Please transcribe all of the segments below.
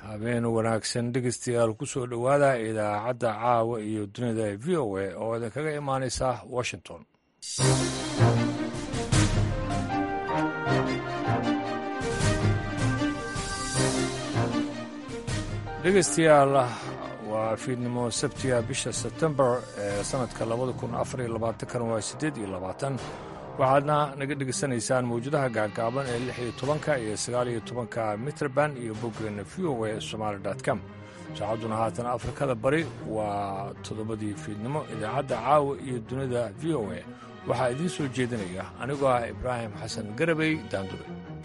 habeen wanaagsan dhegeystayaal ku soo dhowaada idaacadda caawa iyo dunida v o a oo idinkaga imaanaysa washington. dhegeystayaal waa fiidnimo sabtiga bisha sebtembar ee sanadka 2024 waa 8 waxaadna naga dhegeysanaysaan mawjadaha gaagaaban ee 16 iyo 19 mitrban iyo boggeena v o a somaali.com. saacadduna haatan afrikada bari waa 7 fiidnimo. idaacadda caawa iyo dunida v o a waxaa idiin soo jeedinaya anigoo ah ibraahim xasan garabey daandure.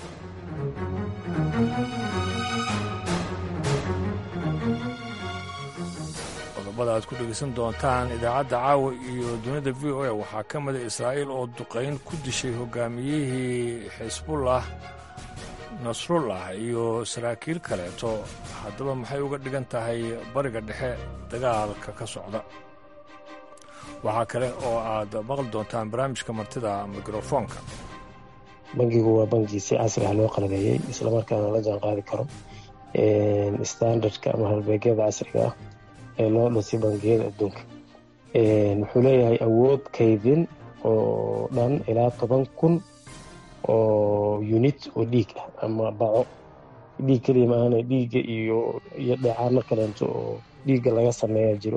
qodobada aad ku dhegeysan doontaan idaacadda caawa iyo dunida v o a waxaa ka mida israa'iil oo duqayn ku dishay hogaamiyihii xisbullah nasrullah iyo saraakiil kaleeto. haddaba maxay uga dhigan tahay bariga dhexe dagaalka ka socda? waxaa kale oo aad maqli doontaan barnaamijka martida mikrofoonka. bangigu waa bangi si casri ah loo qalabeeyey islamarkaana la jaan qaadi karo standardka ama halbeegyada casriga ah ee loo dhisay bangiyada adduunka. wuxuu leeyahay awood kaydin oo dhan ilaa 10,000 oo unit oo dhiig ah ama baco dhiig keliya maahan, dhiigga iyo dheecaano kaleento oo dhiigga laga sameeya jiro.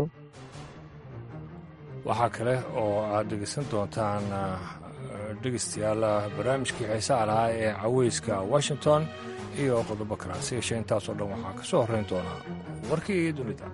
waxaa kale oo aad dhegeysan doontaan dhegeystayaal barnaamijkii xiisaha lahaa ee caweyska washington iyo qodobo kale. hase yeeshee intaasoo dhan waxaa ka soo horrayn doonaa warkii iyo dunida.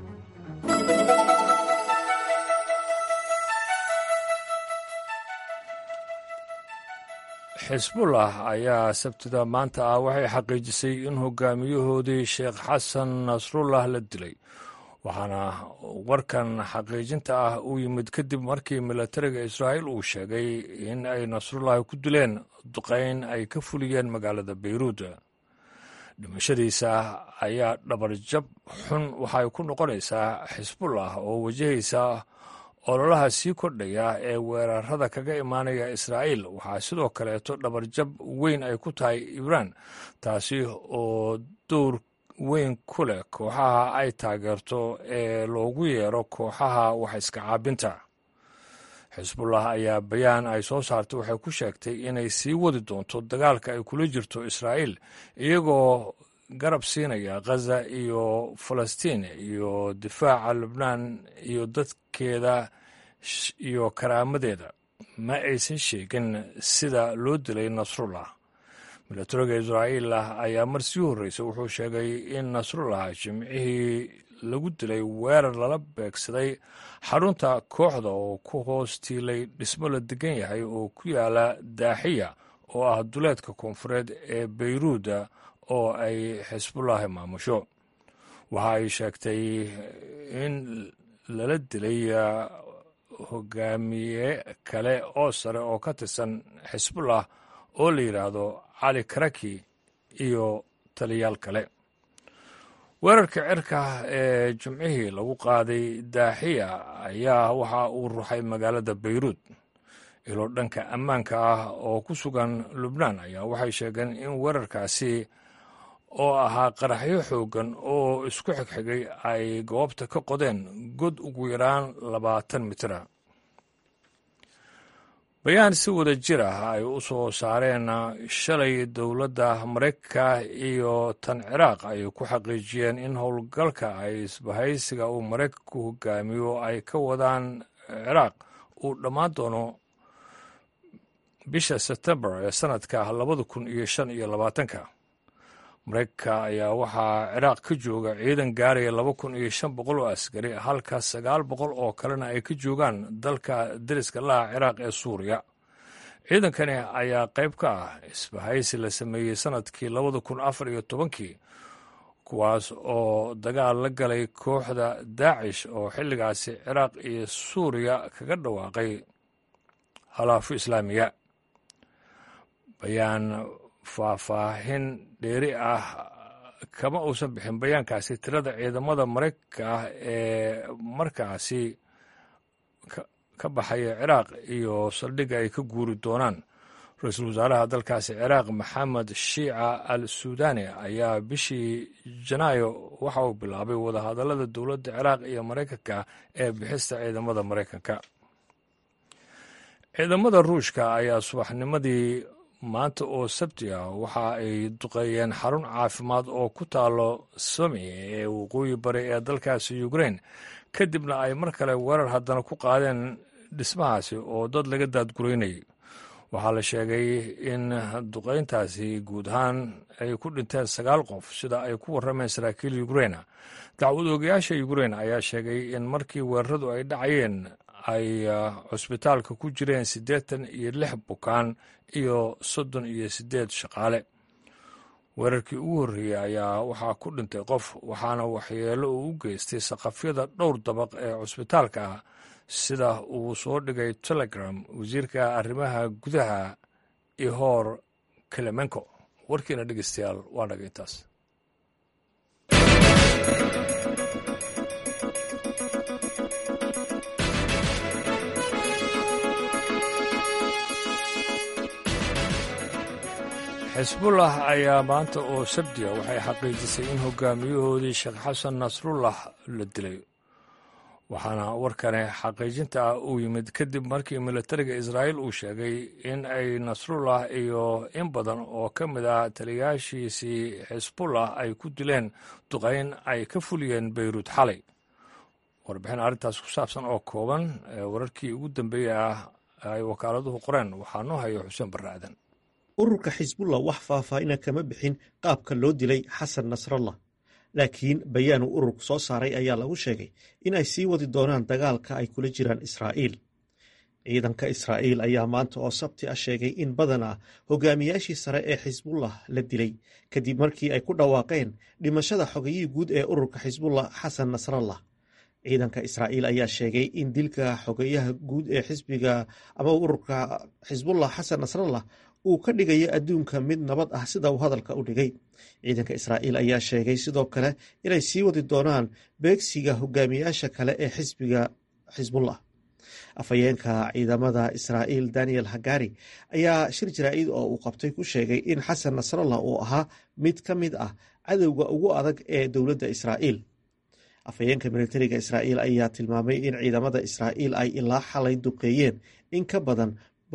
xisbullah ayaa sabtida maanta ah waxay xaqiijisay in hogaamiyahoodii sheekh xasan nasrullah la dilay, waxaana warkan xaqiijinta ah uu yimid kadib markii milatariga israa'iil uu sheegay in ay nasrullah ku dileen duqayn ay ka fuliyeen magaalada bayruud. dhimashadiisa ayaa dhabarjab xun waxay ku noqonaysaa xisbullah oo wajahaysa ololaha sii kordhaya ee weerarada kaga imaanaya israa'iil. waxaa sidoo kaleeto dhabarjab weyn ay ku tahay iiraan, taasi oo dowr weyn ku leh kooxaha ay taageerto ee loogu yeero kooxaha wax iska caabinta. xisbullah ayaa bayaan ay soo saartay waxay ku sheegtay inay sii wadi doonto dagaalka ay kula jirto israa'iil, iyagoo garab siinaya ghaza iyo falastiin iyo difaaca lubnaan iyo dadkeeda iyo karaamadeeda. ma aysan sheegin sida loo dilay nasrullah. milatariga israa'iil ayaa mar sii horreysay wuxuu sheegay in nasrullah jimcihii lagu dilay weerar lala beegsaday xarunta kooxda oo ku hoos tiilay dhismo la degan yahay oo ku yaala daaxiya oo ah duleedka koonfureed ee bayruud oo ay xisbullahi maamusho. waxa ay sheegtay in lala dilay hogaamiye kale oo sare oo ka tirsan xisbullah oo la yidhaahdo cali karaki iyo taliyaal kale. weerarka cirka ee jimcihii lagu qaaday daaxiya ayaa waxa uu ruxay magaalada bayruud. ilo dhanka ammaanka ah oo ku sugan lubnaan ayaa waxay sheegeen in weerarkaasi oo ahaa qaraxyo xooggan oo isku xigxigay ay goobta ka qodeen god ugu yaraan 20 mitira. bayaan si wada jir ah ay u soo saareen shalay dowladda maraykanka iyo tan ciraaq ay ku xaqiijiyeen in howlgalka ay isbahaysiga uu maraykanku hogaamiyo ay ka wadaan ciraaq uu dhammaan doono bisha sebtembar ee sanadka 2025. maraykanka ayaa waxaa ciraaq ka jooga ciidan gaaraya 2,500 oo askari, halka 900 oo kalena ay ka joogaan dalka deriska laha ciraaq ee suuriya. ciidankani ayaa qayb ka ah isbahaysi la sameeyey sanadkii 2014 kuwaas oo dagaal la galay kooxda daacish oo xilligaasi ciraaq iyo suuriya kaga dhawaaqay halaafu islaamiya. bayaan faahfaahin dheeri ah kama uusan bixin bayaankaasi tirada ciidamada maraykanka ah ee markaasi ka baxaya ciraaq iyo saldhigga ay ka guuri doonaan. ra-iisul wasaaraha dalkaasi ciraaq maxamed shiica al suudani ayaa bishii janaayo waxa uu bilaabay wadahadallada dowladda ciraaq iyo maraykanka ee bixista ciidamada maraykanka. ciidamada ruushka ayaa subaxnimadii maanta oo sabti ah waxa ay duqeeyeen xarun caafimaad oo ku taalo somi ee waqooyi bari ee dalkaasi ukrain, kadibna ay mar kale weerar haddana ku qaadeen dhismahaasi oo dad laga daadguraynayay. waxaa la sheegay in duqayntaasi guud ahaan ay ku dhinteen 9 qof sida ay ku warrameen saraakiil Ukraina. dacwad oogayaasha Ukraina ayaa sheegay in markii weeraradu ay dhacayeen ay cusbitaalka ku jireen 86 bukaan iyo 38 shaqaale. weerarkii ugu horreeyey ayaa waxaa ku dhintay qof, waxaana waxyeello uu u geystay saqafyada dhowr dabaq ee cusbitaalka ah, sida uu soo dhigay Telegram wasiirka arrimaha gudaha Ihor Klemenko. warkiina dhegeystayaal waa naga intaas. xisbullah ayaa maanta oo sabtiya waxay xaqiijisay in hogaamiyahoodii sheekh xasan nasrullah la dilay, waxaana warkani xaqiijinta ah uu yimid kadib markii militariga Israa'iil uu sheegay in ay nasrullah iyo in badan oo ka mid ah taliyaashiisii xisbullah ay ku dileen duqayn ay ka fuliyeen Beyruut xalay. warbixin arrintaas ku saabsan oo kooban wararkii ugu dambeeyey ah ay wakaaladuhu qoreen waxaa noo haya xuseen barre aadan. ururka xisbullah wax faahfaahina kama bixin qaabka loo dilay xasan nasrallah, laakiin bayaan uu ururku soo saaray ayaa lagu sheegay in ay sii wadi doonaan dagaalka ay kula jiraan Israa'iil. ciidanka Israa'iil ayaa maanta oo sabti ah sheegay in badanaa hogaamiyaashii sare ee xisbullah la dilay kadib markii ay ku dhawaaqeen dhimashada xogayihii guud ee ururka xisbullah xasan nasrallah. ciidanka Israa'iil ayaa sheegay in dilka xogayaha guud ee xisbiga ama ururka xisbullah xasan nasrallah uu ka dhigayo adduunka mid nabad ah sida uu hadalka u dhigay. ciidanka Israa'iil ayaa sheegay sidoo kale inay sii wadi doonaan beegsiga hogaamiyaasha kale ee xisbiga xisbullah. afhayeenka ciidamada Israa'iil Daniel Hagari ayaa shir jaraa'id oo uu qabtay ku sheegay in xasan nasrallah uu ahaa mid ka mid ah cadowga ugu adag ee dowladda Israa'iil. afhayeenka militariga Israa'iil ayaa tilmaamay in ciidamada Israa'iil ay ilaa xalay duqeeyeen in ka badan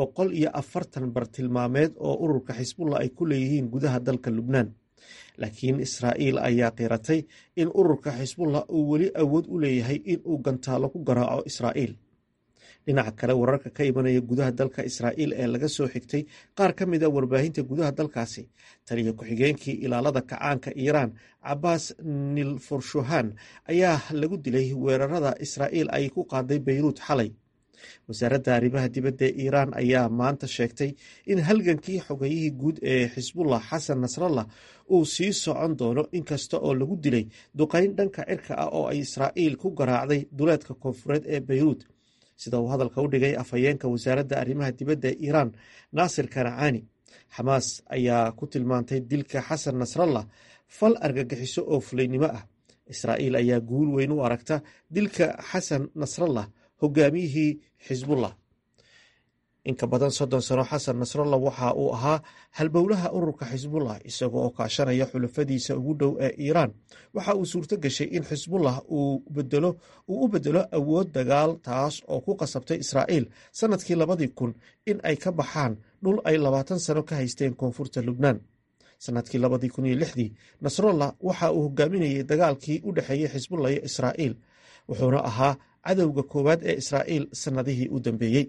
140 bartilmaameed oo ururka xisbullah ay ku leeyihiin gudaha dalka Lubnaan, laakiin Israa'iil ayaa qiratay in ururka xisbullah uu weli awood u leeyahay in uu gantaalo ku garaaco Israa'iil. dhinaca kale, wararka ka imanaya gudaha dalka Israa'iil ee laga soo xigtay qaar ka mid a warbaahinta gudaha dalkaasi, taliya ku-xigeenkii ilaalada kacaanka Iiraan Cabbaas Nilfurshuhan ayaa lagu dilay weerarada Israa'iil ay ku qaaday Beyruut xalay. wasaaradda arrimaha dibadda ee Iiraan ayaa maanta sheegtay in halgankii xogayihii guud ee xisbullah xasan nasrallah uu sii socon doono inkasta oo lagu dilay duqayn dhanka cirka ah oo ay Israa'iil ku garaacday duleedka koonfureed ee Beyruut, sida uu hadalka u dhigay afhayeenka wasaaradda arrimaha dibadda ee Iiraan Naasir Kanacaani. Xamaas ayaa ku tilmaantay dilka xasan nasrallah fal argagixiso oo fulaynimo ah. Israa'iil ayaa guul weyn u aragta dilka xasan nasrallah, hogaamiyihii xisbullah. in ka badan 30 sano xasan nasrallah waxa uu ahaa halbowlaha ururka xisbullah, isagoo oo kaashanaya xulafadiisa ugu dhow ee Iiraan. waxa uu suurto gashay in xisbullah uu u bedelo awood dagaal, taas oo ku qasabtay Israa'iil sanadkii 2000 in ay ka baxaan dhul ay 20 sano ka haysteen koonfurta Lubnaan. sanadkii 2006 nasrallah waxa uu hogaaminayay dagaalkii u dhexeeyay xisbullah iyo Israa'iil, wuxuuna ahaa cadowga koowaad ee Israa'iil sanadihii u dambeeyey.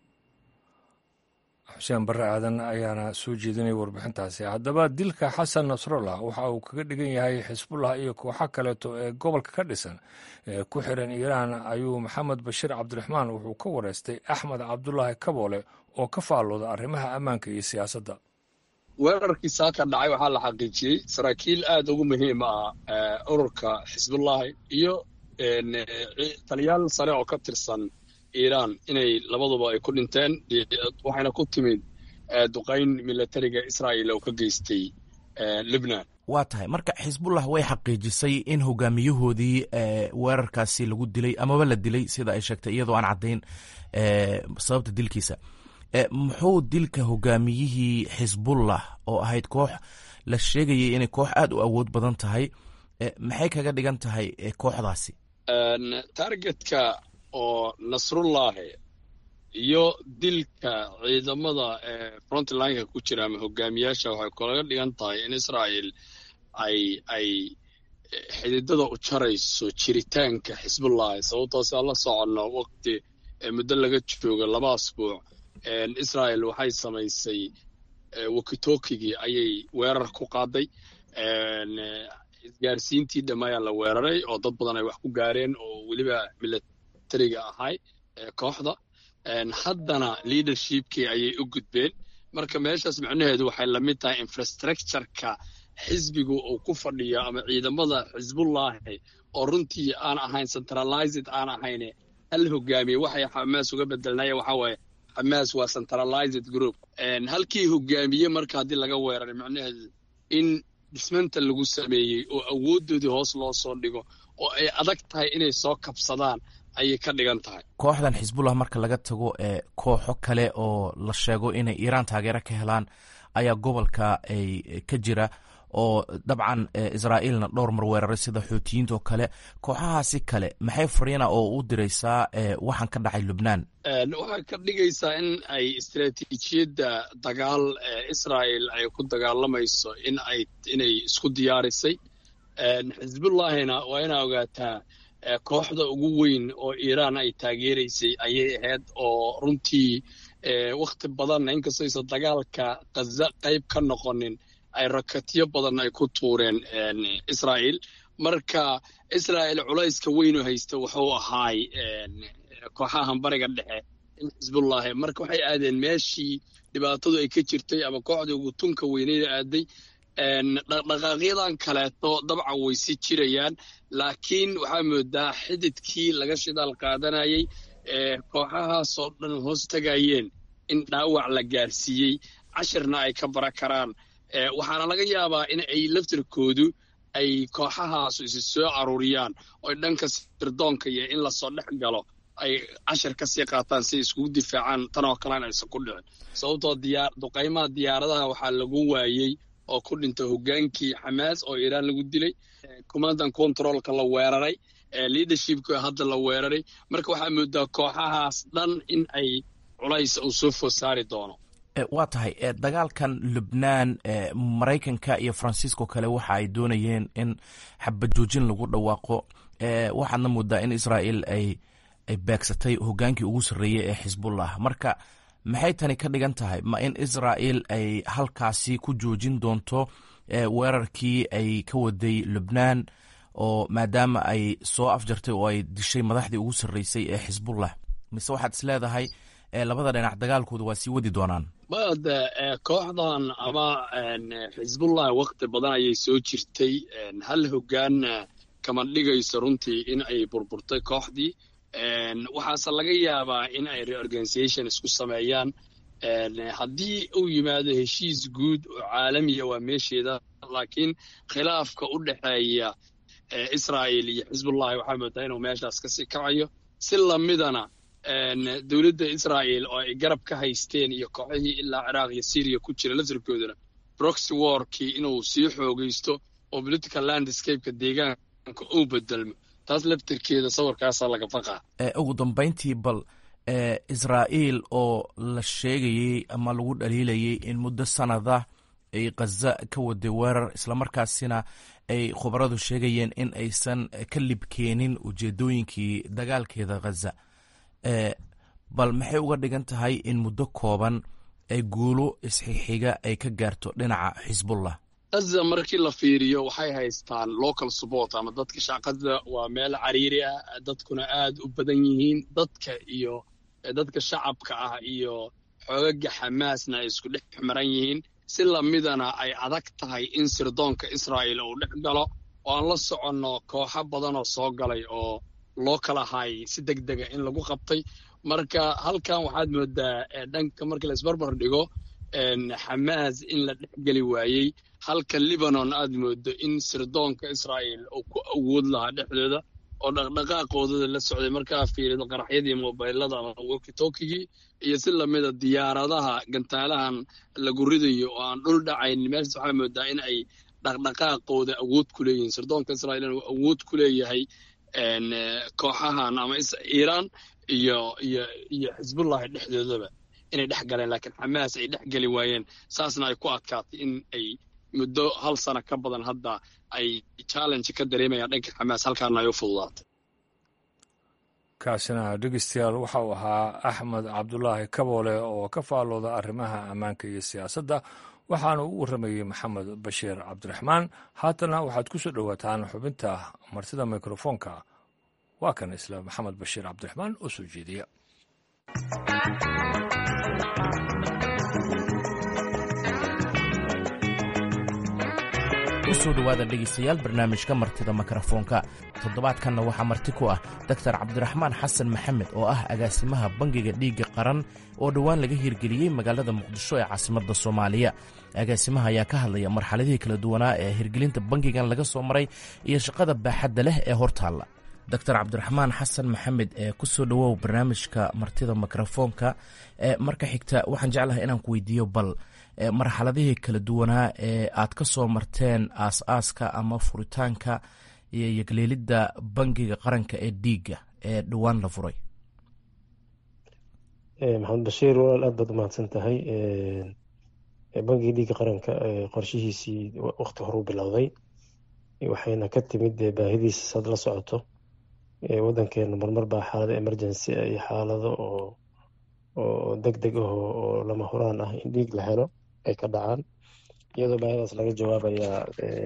xuseen barre aadan ayaana soo jeedinaya warbixintaasi. haddaba dilka xasan nasrallah waxa uu kaga dhigan yahay xisbullah iyo kooxo kaleeto ee gobolka ka dhisan ee ku xiran Iiraan ayuu maxamed bashiir cabdiraxmaan wuxuu ka wareystay Axmed Cabdulaahi Kaboole oo ka faallooda arrimaha ammaanka iyo siyaasadda. weerarkii saaka dhacay waxaa la xaqiijiyey saraakiil aad ugu muhiim ah ururka xisbullahi iyo taliyaal sare oo ka tirsan Iiraan inay labaduba ay ku dhinteen, waxayna ku timid duqayn militariga Israa'iil oo ka geystay Lubnaan. waa tahay marka xisbullah way xaqiijisay in hogaamiyahoodii weerarkaasi lagu dilay amaba la dilay sida ay sheegtay iyadoo aan caddayn sababta dilkiisa. muxuu dilka hogaamiyihii xisbullah oo ahayd koox la sheegayay inay koox aad u awood badan tahay maxay kaga dhigan tahay kooxdaasi? targetka oo nasrullahi iyo dilka ciidamada frontlineka ku jira ama hogaamiyaasha waxay kulaga dhigan tahay in israa'iil ay xididada u jarayso jiritaanka xisbullahi. sababtoos aan la soconno waqti muddo laga jooga 2 asbuuc israa'iil waxay samaysay wakitokigii ayay weerar ku qaaday. isgaarsiintii dhamaayaa la weeraray oo dad badan ay wax ku gaareen oo weliba militariga ahay kooxda. haddana leadershipkii ayay u gudbeen. marka meeshaas macnaheedu waxay la mid tahay infrastructureka xisbigu uu ku fadhiyo ama ciidamada xisbullahi oo runtii aan ahayn centralized aan ahayn hal hogaamiye. waxay xamaas uga bedelnaya waxaa waaye xamaas waa centralized group. halkii hogaamiye marka haddii laga weeraray macnaheedu in dhismanta lagu sameeyey oo awooddoodii hoos loo soo dhigo oo ay adag tahay inay soo kabsadaan ayay ka dhigan tahay. kooxdan xisbullah marka laga tago kooxo kale oo la sheego inay iiraan taageero ka helaan ayaa gobolka ay ka jira oo dabcan israa'iilna dhowr mar weeraray sida xuutiyiinta oo kale. kooxahaasi kale maxay fariina oo u diraysaa waxaan ka dhacay lubnaan? waxay ka dhigaysaa in ay istaraatiijiyadda dagaal israa'iil ay ku dagaalamayso inay isku diyaarisay. xisbullahina waa inaa ogaataa kooxda ugu weyn oo iiraan ay taageeraysay ayay ahayd oo runtii wakhti badan inkastoo aysan dagaalka Gaza qayb ka noqonin ay rakatyo badan ay ku tuureen israa'iil. marka israa'iil culayska weyn oo haysta wuxuu ahaay kooxahan bariga dhexe in xisbullahi. marka waxay aadeen meeshii dhibaatadu ay ka jirtay ama kooxda ugu tunka weynayda aaday. dhaqdhaqaaqyadan kaleeto dabcan way si jirayaan laakiin waxaa moodaa xididkii laga shidaal qaadanayay kooxahaasoo dhan hoos tagayeen in dhaawac la gaarsiiyey cashirna ay ka bara karaan. waxaana laga yaabaa in ay laftirkoodu ay kooxahaasu isi soo aruuriyaan oo dhanka sirdoonka iyo in lasoo dhex galo ay cashir ka sii qaataan si iskugu difaacaan tan oo kalena aysan ku dhicin. sababtoo duqaymaha diyaaradaha waxaa lagu waayey oo ku dhintay hogaankii xamaas oo iiraan lagu dilay. command and controlka la weeraray, leadershipka hadda la weeraray. marka waxaa moodaa kooxahaas dhan in ay culays uu soo food saari doono. waa tahay dagaalkan lubnaan maraykanka iyo faransiisko kale waxa ay doonayeen in xabajoojin lagu dhawaaqo. waxaadna moodaa in israa'iil ay beegsatay hogaankii ugu sarreeyey ee xisbullah. marka maxay tani ka dhigan tahay? ma in israa'iil ay halkaasi ku joojin doonto weerarkii ay ka waday lubnaan oo maadaama ay soo afjartay oo ay dishay madaxdii ugu sarreysay ee xisbullah, mise waxaad is leedahay labada dhinac dagaalkooda waa sii wadi doonaan? bade kooxdan ama xisbullah wakti badan ayay soo jirtay. hal hogaanna kama dhigayso runtii in ay burburtay kooxdii. waxaase laga yaabaa in ay reorganization isku sameeyaan. haddii uu yimaado heshiis guud oo caalamiya waa meesheeda, laakiin khilaafka u dhexeeya israa'iil iyo xisbullahi waxaa moodaa inuu meeshaas kasii kacayo. si lamidana dowladda israa'iil oo ay garab ka haysteen iyo kooxihii ilaa ciraaq iyo syriya ku jira laftirkoodana proxy warkii inuu sii xoogaysto oo political landscapeka deegaanka uu bedelmo. taas laftirkeeda sawirkaasaa laga faqaa. ugu dambayntii bal israa'iil oo la sheegayey ama lagu dhaliilayay in muddo sanada ay Gaza ka waday weerar, islamarkaasina ay khubaradu sheegayeen in aysan ka libkeenin ujeedooyinkii dagaalkeeda Gaza. bal maxay uga dhigan tahay in muddo kooban ay guulo isxixiga ay ka gaarto dhinaca xisbullah? Gaza markii la fiiriyo waxay haystaan local support ama dadka shacabka. waa meel cariiri ah, dadkuna aad u badan yihiin. dadka shacabka ah iyo xoogaga xamaasna ay isku dhex maran yihiin. si lamidana ay adag tahay in sirdoonka israa'iil uu dhex galo oo aan la soconno kooxo badan oo soo galay oo loo kala hayay si degdega in lagu qabtay. marka halkan waxaad moodaa dhanka markii la isbarbar dhigo xamaas in la dhexgeli waayey, halka libanon aad moodo in sirdoonka israa'iil uu ku awood lahaa dhexdooda oo dhaqdhaqaaqoodada la socday. markaa fiirido qaraxyadii mobaylada ama walkitokigii iyo si lamida diyaaradaha gantaalahan lagu ridayo oo aan dhul dhacayn. meeshaas waxaa moodaa in ay dhaqdhaqaaqooda awood ku leeyihiin. sirdoonka israa'iilna uu awood ku leeyahay kooxahan ama iiraan iyo xisbullahi dhexdoodaba inay dhex galeen, laakiin xamaas ay dhex geli waayeen. saasna ay ku adkaatay in ay muddo 1 sano ka badan hadda ay challenge ka dareemayaan dhanka xamaas, halkaana ay u fududaatay. kaasina dhegeystayaal waxa uu ahaa axmed cabdulaahi kaboole oo ka faalooda arrimaha ammaanka iyo siyaasadda, waxaana u warramayey maxamed bashiir cabdiraxmaan. haatana waxaad ku soo dhowaataan xubinta martida mikrofoonka. waa kan isla maxamed bashiir cabdiraxmaan oo soo jeediya. usoo dhowaada dhegaystayaal barnaamijka martida mikrofoonka. toddobaadkanna waxaa marti ku ah doktor cabdiraxmaan xasan maxamed oo ah agaasimaha bangiga dhiigga qaran oo dhowaan laga hirgeliyey magaalada muqdisho ee caasimadda soomaaliya. agaasimaha ayaa ka hadlaya marxaladihii kala duwanaa ee hirgelinta bangigan laga soo maray iyo shaqada baaxadda leh ee hortaalla. doctor cabdiraxmaan xasan maxamed ku soo dhowow barnaamijka martida mikrofoonka. marka xigta waxaan jeclahay inaan ku weydiiyo bal marxaladihii kala duwanaa ee aad ka soo marteen aas-aaska ama furitaanka iyo yegleelidda bangiga qaranka ee dhiigga ee dhowaan la furay. maxamed bashiir walaal aad baad umahadsan tahay. bangiga dhiigga qaranka qorshihiisii waqti horuu bilowday, waxayna ka timid baahidiisa sad la socoto. wadankeena marmar baa xaalado emergency iyo xaalado oo deg deg ah oo lama huraan ah in dhiig la helo ay ka dhacaan, iyadoo baahidaas laga jawaabayaa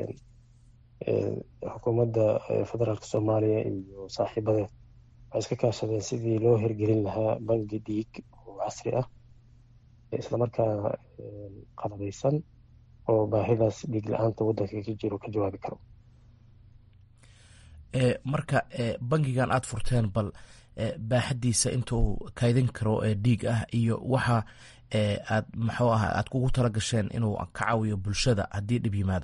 xukuumadda federaalka soomaaliya iyo saaxiibadeed waxay iska kaashadeen sidii loo hirgelin lahaa bangi dhiig oo casri ah, islamarkaana qalabaysan oo baahidaas dhiig la-aanta wadanka ka jiro ka jawaabi karo. marka bangigan aad furteen bal baaxadiisa inta uu kaydin karo dhiig ah iyo waxa aad maxuu aha aad kugu tala gasheen inuu ka caawiyo bulshada haddii dhib yimaado.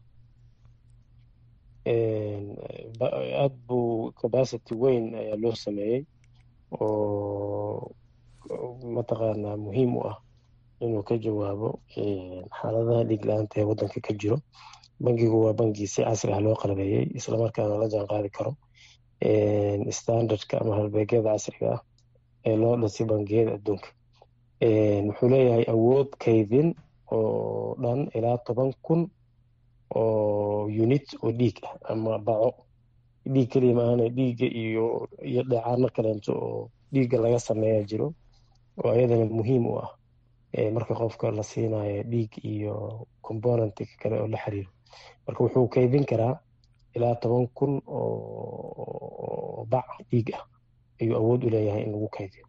aad buu capacity weyn ayaa loo sameeyey oo mataqaanaa muhiim u ah inuu ka jawaabo xaaladaha dhiig la-aanta ee wadanka ka jiro. bangigu waa bangi si casri ah loo qalabeeyey, islamarkaana la jaan qaadi karo standardka ama halbeegyada casriga ah ee loo dhisay bangiyada adduunka. wuxuu leeyahay awood kaydin oo dhan ilaa 10,000 oo unit oo dhiig ah ama baco. dhiig keliya maahane dhiigga iyo dheecaano kaleento oo dhiigga laga sameeya jiro oo ayadana muhiim u ah marka qofka la siinayo dhiig iyo componentka kale oo la xiriiro. marka wuxuu kaydin karaa ilaa 10,000 oo bac dhiig ah ayuu awood u leeyahay in lagu kaydiyo.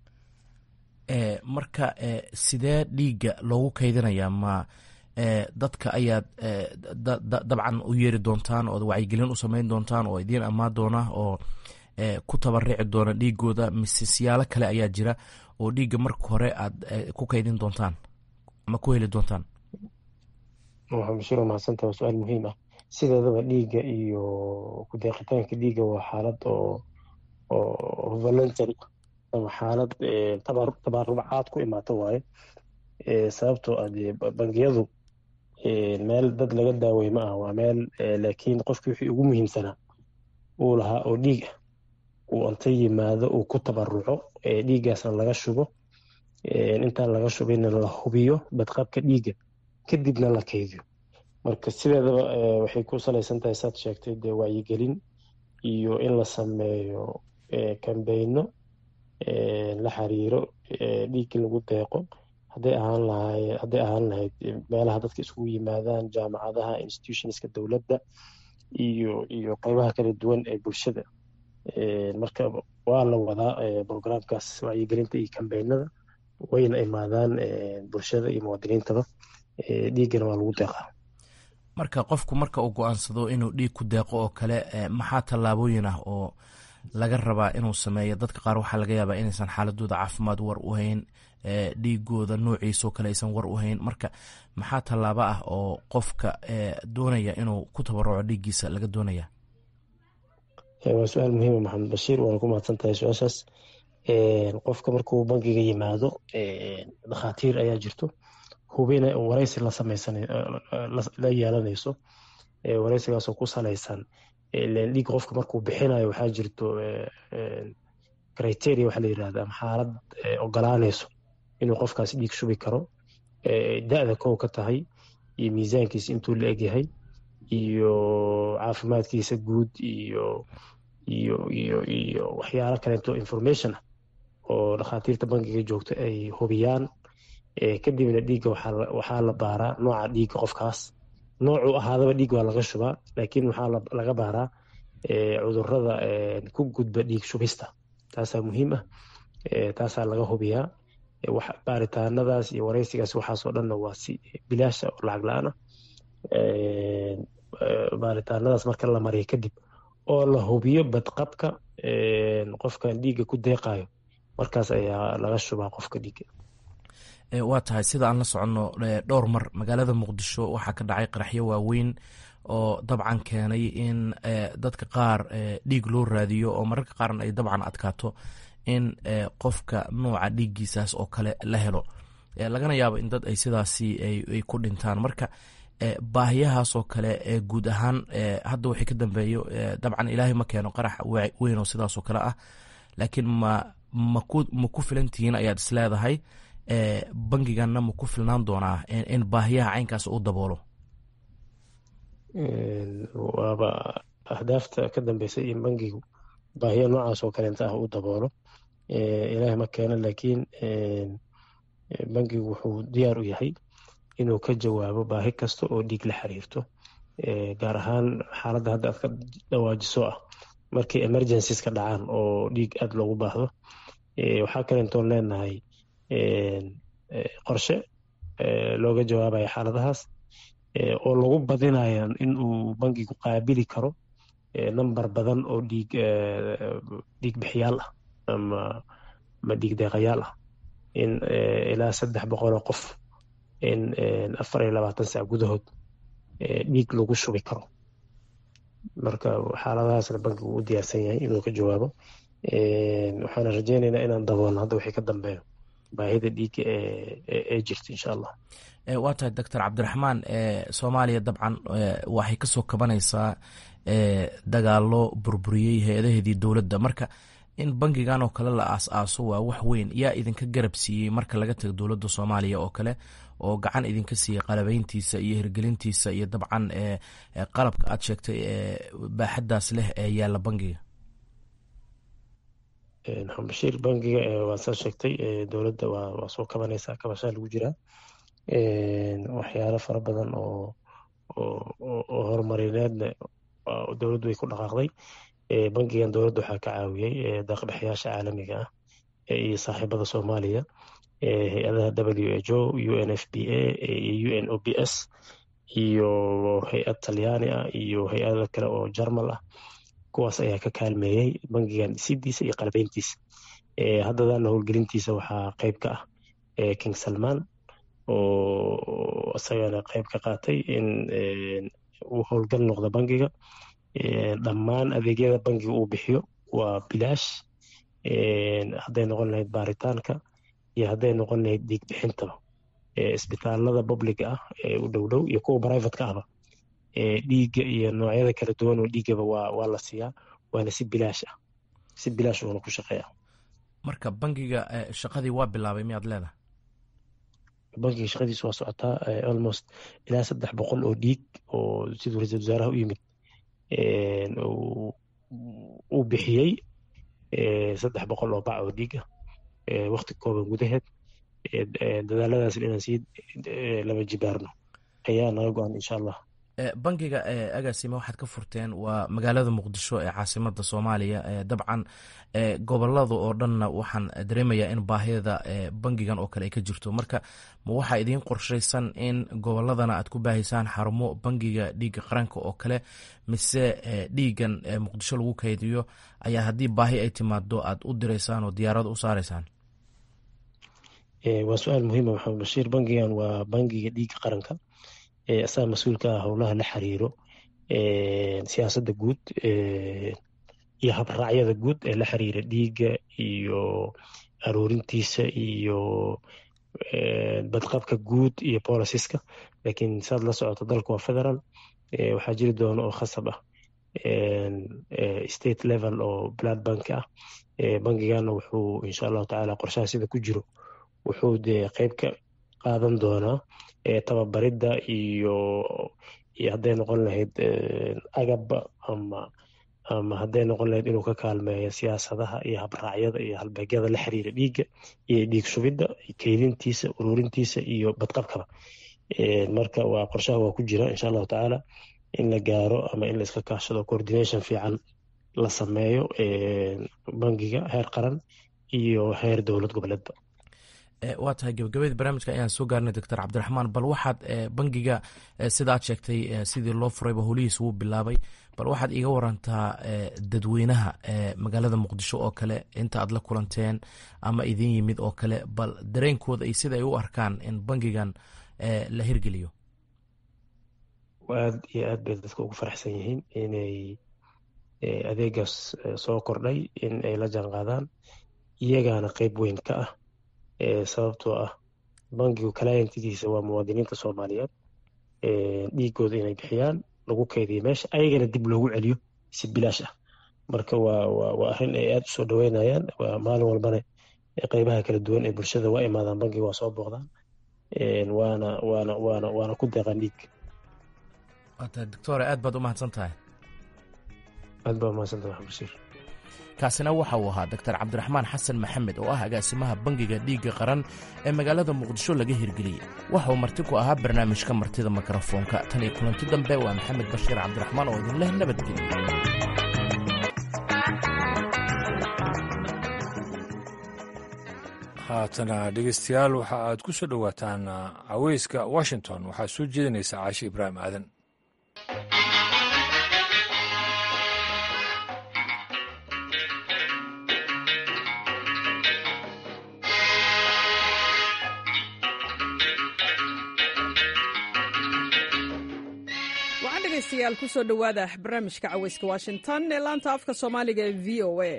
marka sidee dhiigga loogu kaydinayaa? ma dadka ayaad dabcan u yeeri doontaan ood wacyigelin u samayn doontaan oo idiin ammaan doona oo ku tabarici doona dhiigooda, mise siyaalo kale ayaa jira oo dhiigga marka hore aad ku kaydin doontaan ama ku heli doontaan? waxaa bashir oo mahadsantaha, waa su-aal muhiim ah. sideedaba dhiigga iyo ku-deeqitaanka dhiigga waa xaalad oo voluntary ama xaalad tabarucaad ku imaata waaye. sababtoo ah bangiyadu meel dad laga daawey ma ah, waa meel laakiin qofkii wixii ugu muhiimsanaa uu lahaa oo dhiig ah uu anta yimaado uu ku tabaruco, dhiiggaasna laga shubo. intaan laga shubina la hubiyo badqabka dhiigga, kadibna la kaydiyo. marka sideedaba waxay ku salaysan tahay saad sheegtay dee wacyigelin iyo in la sameeyo kambeyno la xiriiro dhiigga lagu deeqo. hadday ahaan lahayd meelaha dadka isugu yimaadaan, jaamacadaha, institutionska dowladda iyo qaybaha kala duwan ee bulshada. marka waa la wadaa programkaas wacyigelinta iyo kambeynada, wayna imaadaan bulshada iyo muwaadiniintaba. dhiiggana waa lagu deeqaa. marka qofku marka uu go-aansado inuu dhiig ku deeqo oo kale, maxaa tallaabooyin ah oo laga rabaa inuu sameeyo? dadka qaar waxaa laga yaabaa inaysan xaaladooda caafimaad war u hayn, dhiigooda noociisoo kale aysan war u hayn. marka maxaa tallaabo ah oo qofka doonaya inuu ku tabaruco dhiiggiisa laga doonaya? waa su-aal muhiima maxamed bashiir, waana ku mahadsan tahay su-aashaas. qofka markuu bangiga yimaado dhakhaatiir ayaa jirto hubina waraysi la yeelanayso, waraysigaasoo ku salaysan dhiig qofka markuu bixinayo waxaa jirto criteria waxa la yirahda ama xaalad ogolaanayso inuu qofkaas dhiig shubi karo, da-da kow ka tahay iyo miisaankiisa intuu la egyahay iyo caafimaadkiisa guud iyo waxyaalo kaleeto information ah oo dhakhaatiirta bangiga joogto ay hubiyaan. Kadibna dhiigga waxaa la baaraa nooca dhiigga qofkaas, noocuu ahaadaba dhiig waa laga shubaa, laakiin waxaa laga baaraa cudurrada ku gudba dhiig shubista. taasaa muhiim ah, taasaa laga hubiyaa. baaritaanadaas iyo waraysigaas waxaasoo dhanna waa si bilaasha oo lacag la-aan ah. baaritaanadaas marka la mariyo kadib oo la hubiyo badqabka qofkan dhiigga ku deeqayo, markaas ayaa laga shubaa qofka dhiigga. waa tahay sida aan la soconno dhowr mar magaalada muqdisho waxaa ka dhacay qaraxyo waaweyn oo dabcan keenay in dadka qaar dhiig loo raadiyo oo mararka qaarna ay dabcan adkaato in qofka nooca dhiiggiisaas oo kale la helo, lagana yaabo in dad ay sidaasi ay ku dhintaan. marka baahiyahaasoo kale guud ahaan hadda wixii ka dambeeyo dabcan ilaahay ma keeno qarax weyn oo sidaasoo kale ah, laakiin ma ku filan tihiin ayaad isleedahay bangiganna ma ku filnaan doonaa in baahiyaha caynkaas u daboolo? waaba ahdaafta ka dambeysa in bangigu baahiya noocaas oo kaleenta ah u daboolo. ilaahay ma keeno, laakiin bangigu wuxuu diyaar u yahay inuu ka jawaabo baahi kasta oo dhiig la xiriirto, gaar ahaan xaaladda hadda aad ka dhawaajiso ah markii emergencies ka dhacaan oo dhiig aada loogu baahdo. waxaa kaleentoon leenahay qorshe looga jawaabayo xaaladahaas oo lagu badinayo in uu bangigu qaabili karo number badan oo dhiig bixiyaal ah ama dhiig deeqayaal ah, in ilaa 300 qof in 24 saac gudahood dhiig lagu shubi karo. marka xaaladahaasna bangigu u diyaarsan yahay inuu ka jawaabo. waxaana rajeynaynaa inaan daboolno hadda wixii ka dambeeyo baahida dhiigga ee jirta insha allah. waa tahay doctor cabdiraxmaan, soomaaliya dabcan waxay kasoo kabanaysaa dagaalo burburiyey hay-adaheedii dowladda, marka in bangigan oo kale la aas-aaso waa wax weyn. yaa idinka garab siiyey marka laga tago dowladda soomaaliya oo kale oo gacan idinka siiyey qalabeyntiisa iyo hirgelintiisa iyo dabcan qalabka aad sheegtay baaxaddaas leh ee yaalla bangiga? bashiir, bangiga waa saa sheegtay dowladda waa soo kabanaysaa, kabashaa lagu jiraa. waxyaalo fara badan oo horumarineedna dowladdu way ku dhaqaaqday. bangigan dowladda waxaa ka caawiyey deeq-bixiyaasha caalamiga ah iyo saaxiibada Soomaaliya, hay-adaha WHO, UNFPA, UNOPS iyo hay-ad talyaani ah iyo hay-ada kale oo Jarmal ah. kuwaas ayaa ka kaalmeeyey bangigan dhisidiisa iyo qalabeyntiisa. haddadaana howlgelintiisa waxaa qayb ka ah King Salman oo isagana qayb ka qaatay in uu howlgal noqdo bangiga. dhammaan adeegyada bangiga uu bixiyo waa bilaash, hadday noqon lahayd baaritaanka iyo hadday noqon lahayd dhiig bixintaba. isbitaalada publiga ah ee u dhow iyo kuwa private ka ahba dhiigga iyo noocyada kala duwan oo dhiiggaba waa la siiyaa, waana si bilaash ah, si bilaash uuna ku shaqeeya. marka bangiga shaqadii waa bilaabay miyaad leedahay? bangiga shaqadiisu waa socotaa, almost ilaa 300 oo dhiig oo siduu ra-iisul wasaaraha u yimid uu bixiyey 300 oo bac oo dhiig ah waqti kooban gudaheed. dadaaladaas inaan sii laba jibaarno ayaa naga go-an insha allah. bangiga agaasime waxaad ka furteen waa magaalada muqdisho ee caasimada Soomaaliya. dabcan gobolada oo dhanna waxaan dareemayaa in baahida bangigan oo kale ay ka jirto. marka ma waxaa idiin qorshaysan in goboladana aad ku baahisaan xarumo bangiga dhiigga qaranka oo kale, mise dhiigan muqdisho lagu kaydiyo ayaa haddii baahi ay timaado aad u diraysaan oo diyaarada u saaraysaan? waa su-aal muhiima maxamed bashiir. bangigan waa bangiga dhiigga qaranka, asaga mas-uulka ah howlaha la xiriiro siyaasadda guud iyo habraacyada guud ee la xiriira dhiigga iyo aruurintiisa iyo badqabka guud iyo bolisiska. laakiin saad la socoto dalku waa federal, waxaa jiri doona oo khasab ah state level oo blood bank ah. bangigana wuxuu insha allahu tacaala qorshaha sida ku jiro wuxuu dee qeyb ka qaadan doonaa tababaridda iyo hadday noqon lahayd agabba ama hadday noqon lahayd inuu ka kaalmeeyo siyaasadaha iyo habraacyada iyo halbeegyada la xiriira dhiigga iyo dhiig shubidda, keydintiisa, ururintiisa iyo badqabkaba. marka waa qorshaha waa ku jira insha allahu tacaala in la gaaro ama in la iska kaashado coordination fiican la sameeyo bangiga heer qaran iyo heer dowlad goboleedba. waa tahay gabagabadii barnaamijka ayaan soo gaarnay doctor cabdiraxmaan, bal waxaad bangiga sidaad sheegtay sidii loo furayba howlihiis wuu bilaabay, bal waxaad iiga warantaa dadweynaha magaalada muqdisho oo kale inta aad la kulanteen ama idin yimid oo kale, bal dareenkooda iyo sida ay u arkaan in bangigan la hirgeliyo. aad iyo aad bay dadka ugu faraxsan yihiin inay adeegaas soo kordhay in ay la jaanqaadaan, iyagaana qeyb weyn ka ah. sababtoo ah bangigu clientigiisa waa muwaadiniinta soomaaliyeed, dhiigooda inay bixiyaan, lagu keydiyo meesha, ayagana dib loogu celiyo si bilaash ah. marka waa arrin ay aad u soo dhaweynayaan. maalin walbana qeybaha kala duwan ee bulshada waa imaadaan bangiga, waa soo booqdaan, waana ku deeqaan dhiigga. waa tahay doctore, aad baad u mahadsan tahay. aad baa umahadsantahay maxamed bashiir. kaasina waxa uu ahaa doctor cabdiraxmaan xasan maxamed oo ah agaasimaha bangiga dhiigga qaran ee magaalada muqdisho laga hirgeliyey. waxa uu marti ku ahaa barnaamijka martida mikrofoonka. tan iyo kulanti dambe waa maxamed bashiir cabdiraxmaan oo idin leh nabadgelyo. haatana dhegeystayaal waxa aad ku soo dhowaataan caweyska washington. waxaa soo jeedinaysa caashi ibraahim aadan. degeystayaal kusoo dhowaada barnaamijka caweyska washington ee laanta afka soomaaliga ee v o a.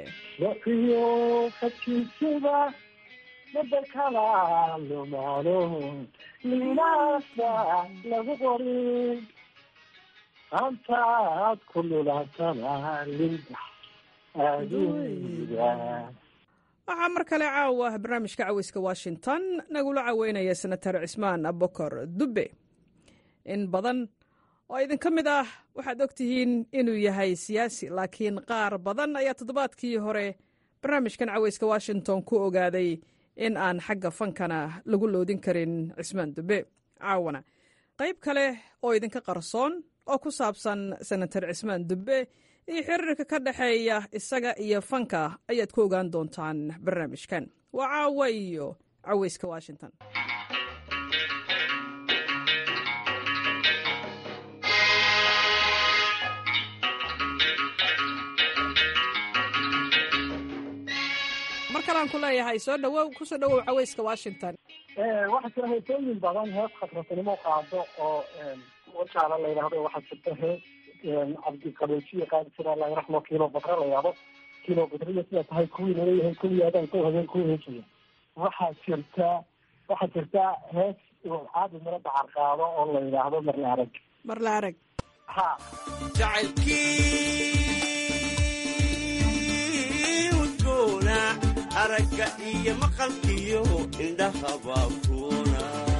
waxaa mar kale caawa barnaamijka caweyska washington nagula caweynaya senator cismaan abokor dube. in badan oo idinka mid ah waxaad og tihiin inuu yahay siyaasi, laakiin qaar badan ayaa toddobaadkii hore barnaamijkan caweyska washington ku ogaaday in aan xagga fankana lagu loodin karin cismaan dube. caawana qayb kale oo idinka qarsoon oo ku saabsan senator cismaan dube iyo xiriirka ka dhexeeya isaga iyo fanka ayaad ku ogaan doontaan barnaamijkan. waa caawa iyo caweyska washington. markalaan ku leeyahay soo dhawow, kusoo dhawow caweyska washington. waxaa jira heesooyin badan, hees khatratinimo qaado oo wajaala la yidhahdo. waxaa jirta hees cabdiqaboojiye qaadi jira allah raxmo kiilo badre la yidhahdo. kiilo badriya sida tahay kuwii laleeyahay kuwii aadaan ku habeen kuwii heesaya. waxaa jirta hees caadi miro dacar qaado oo la yidhaahdo marla arag. marla arag. ha aragga iyo maqalkiyo indhaha baafuuna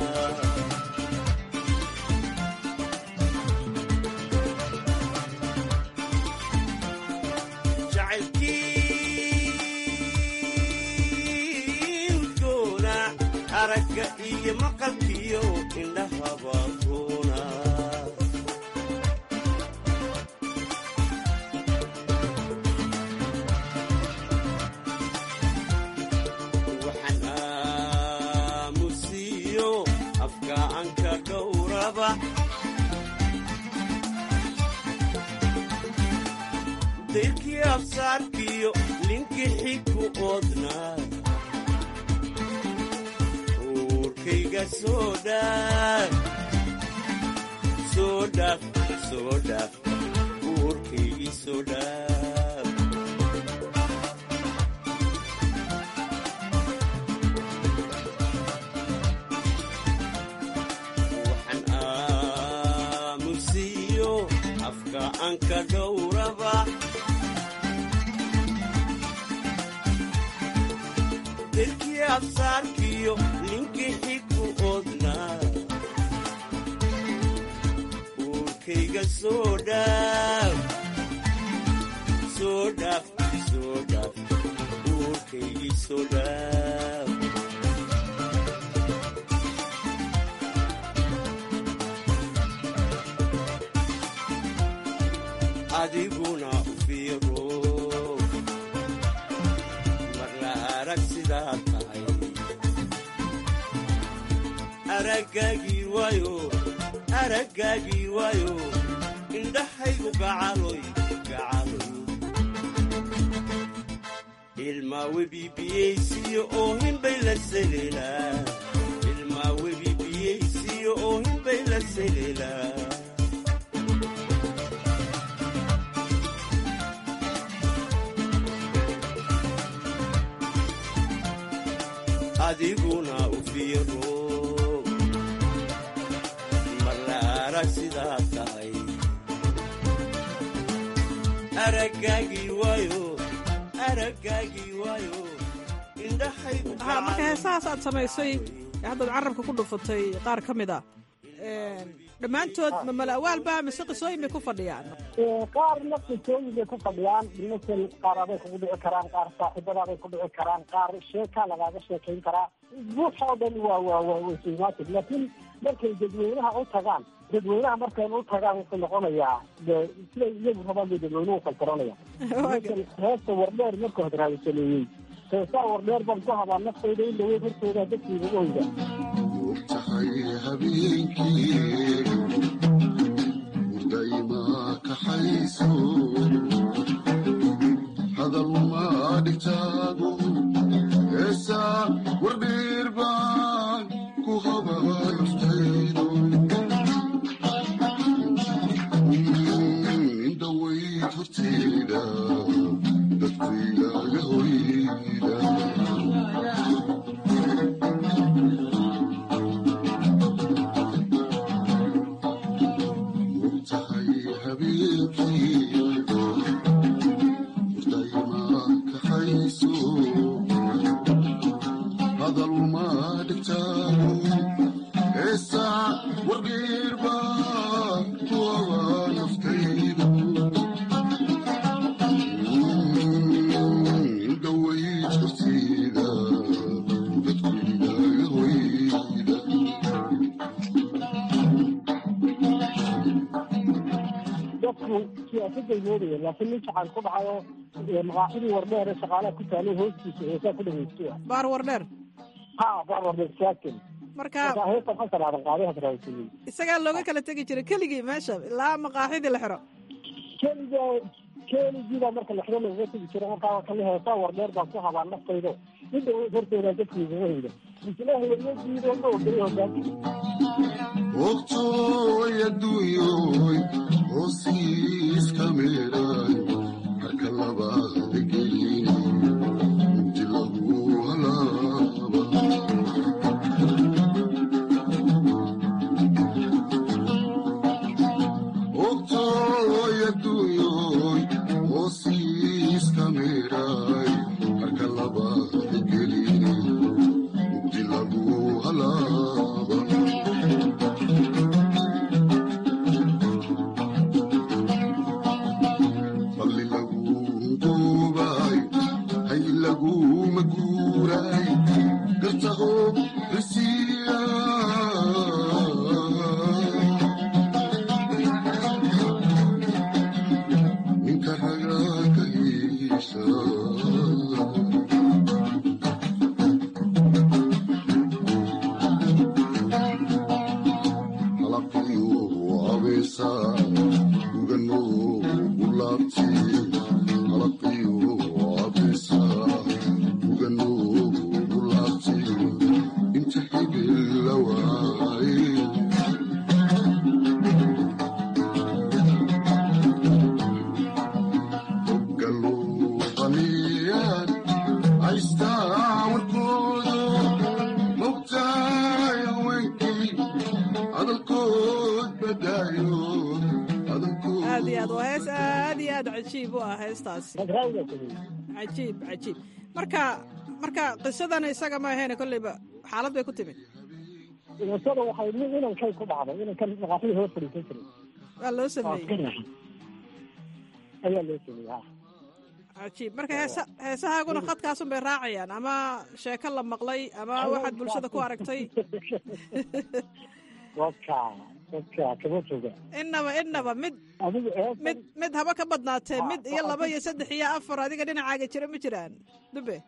jacaylkii udgoona aragga iyo maqalkiyo indhaha baafuuna dayrkii absaarkiyo linkixi ku oodnaa uurkayga soo dhaaf uurkaygii soo dhaaf. iimaanka dhowraba dilkii absaarkiyo ninkii xigku odnaa uurkayga soo dhaaf uurkaygii soo dhaaf adiguna u fiiro marla arag sidaad tahay araggaagii waayo indhahaygu gacaloy ilmaa webibiyeysiyo oohinbay la seleelaa ilmaa webibiyeysiyo oohinbay la seleelaa adiguna u fiiro marla arag sidaad tahay araggaagii waayo marka heesahaas aad samaysay haddaad carabka ku dhufatay qaar ka mid a dhammaantood ma malawaalba mise qisooyin bay ku fadhiyaan qaarna qisooyin bay ku fadhiyaan masel qaarabay kugu dhici karaan qaar saaxiibadaabay ku dhici karaan qaar sheekaa lagaaga sheekayn karaa buuxa oo dhan waa sumaatid laakiin markay dadweynaha u tagaan markay u tagaan wuxuu noqonayaa siday iyagu rabaan bay dadweynuhu kaltaranaya heesta wardheer marka hodraada sameeyey heesaa wardheer baan ku habaa naftayda in dhaweyd hortooda dadkiiga oyda tahay habeenkii hurdayma kaxayso hadalma dhigtaago heesaa wardheer baan ku habaa naftayda laakiin nin shaqaan ku dhacayo maqaaxidii wardheer ee shaqaalaha ku taalay hoostiisa heesaa ku dhagaysto baar wardheer baar wardheer saakin marka heestan xasanaadan qaaday hadraaysayey isagaa looga kala tegi jiray keligii meesha ilaa maqaaxidii la xiro keligiibaa marka la xiro lagaga tegi jiray markaa kale heesaa wardheer baan ku habaa naftaydo in dhaweyd hortooda dadkiigaga hayda mislahayadiido dhowday hogaanki ogtooy adduunyoy hoosiiska meeray harka labaada gelin inti lagu halaaba ogtooy adduunyoy hoosiiska meeray harka labaada gelin inti lagu halaaba aad cajiib u ah heestaasi cajiib cajiib marka qisadan isaga ma ahayn kolleyba xaalad bay ku timid qisada waxay inankay ku dhacday inankan maqaaxida hoos fadhiisan jiray waa loo sameeyey ayaa loo sameeyey cajiib marka heesahaaguna khadkaasun bay raacayaan ama sheeko la maqlay ama waxaad bulshada ku aragtay inaba mid haba ka badnaatee mid iyo 2 iyo 3 iyo 4 adiga dhinacaaga jira ma jiraan dube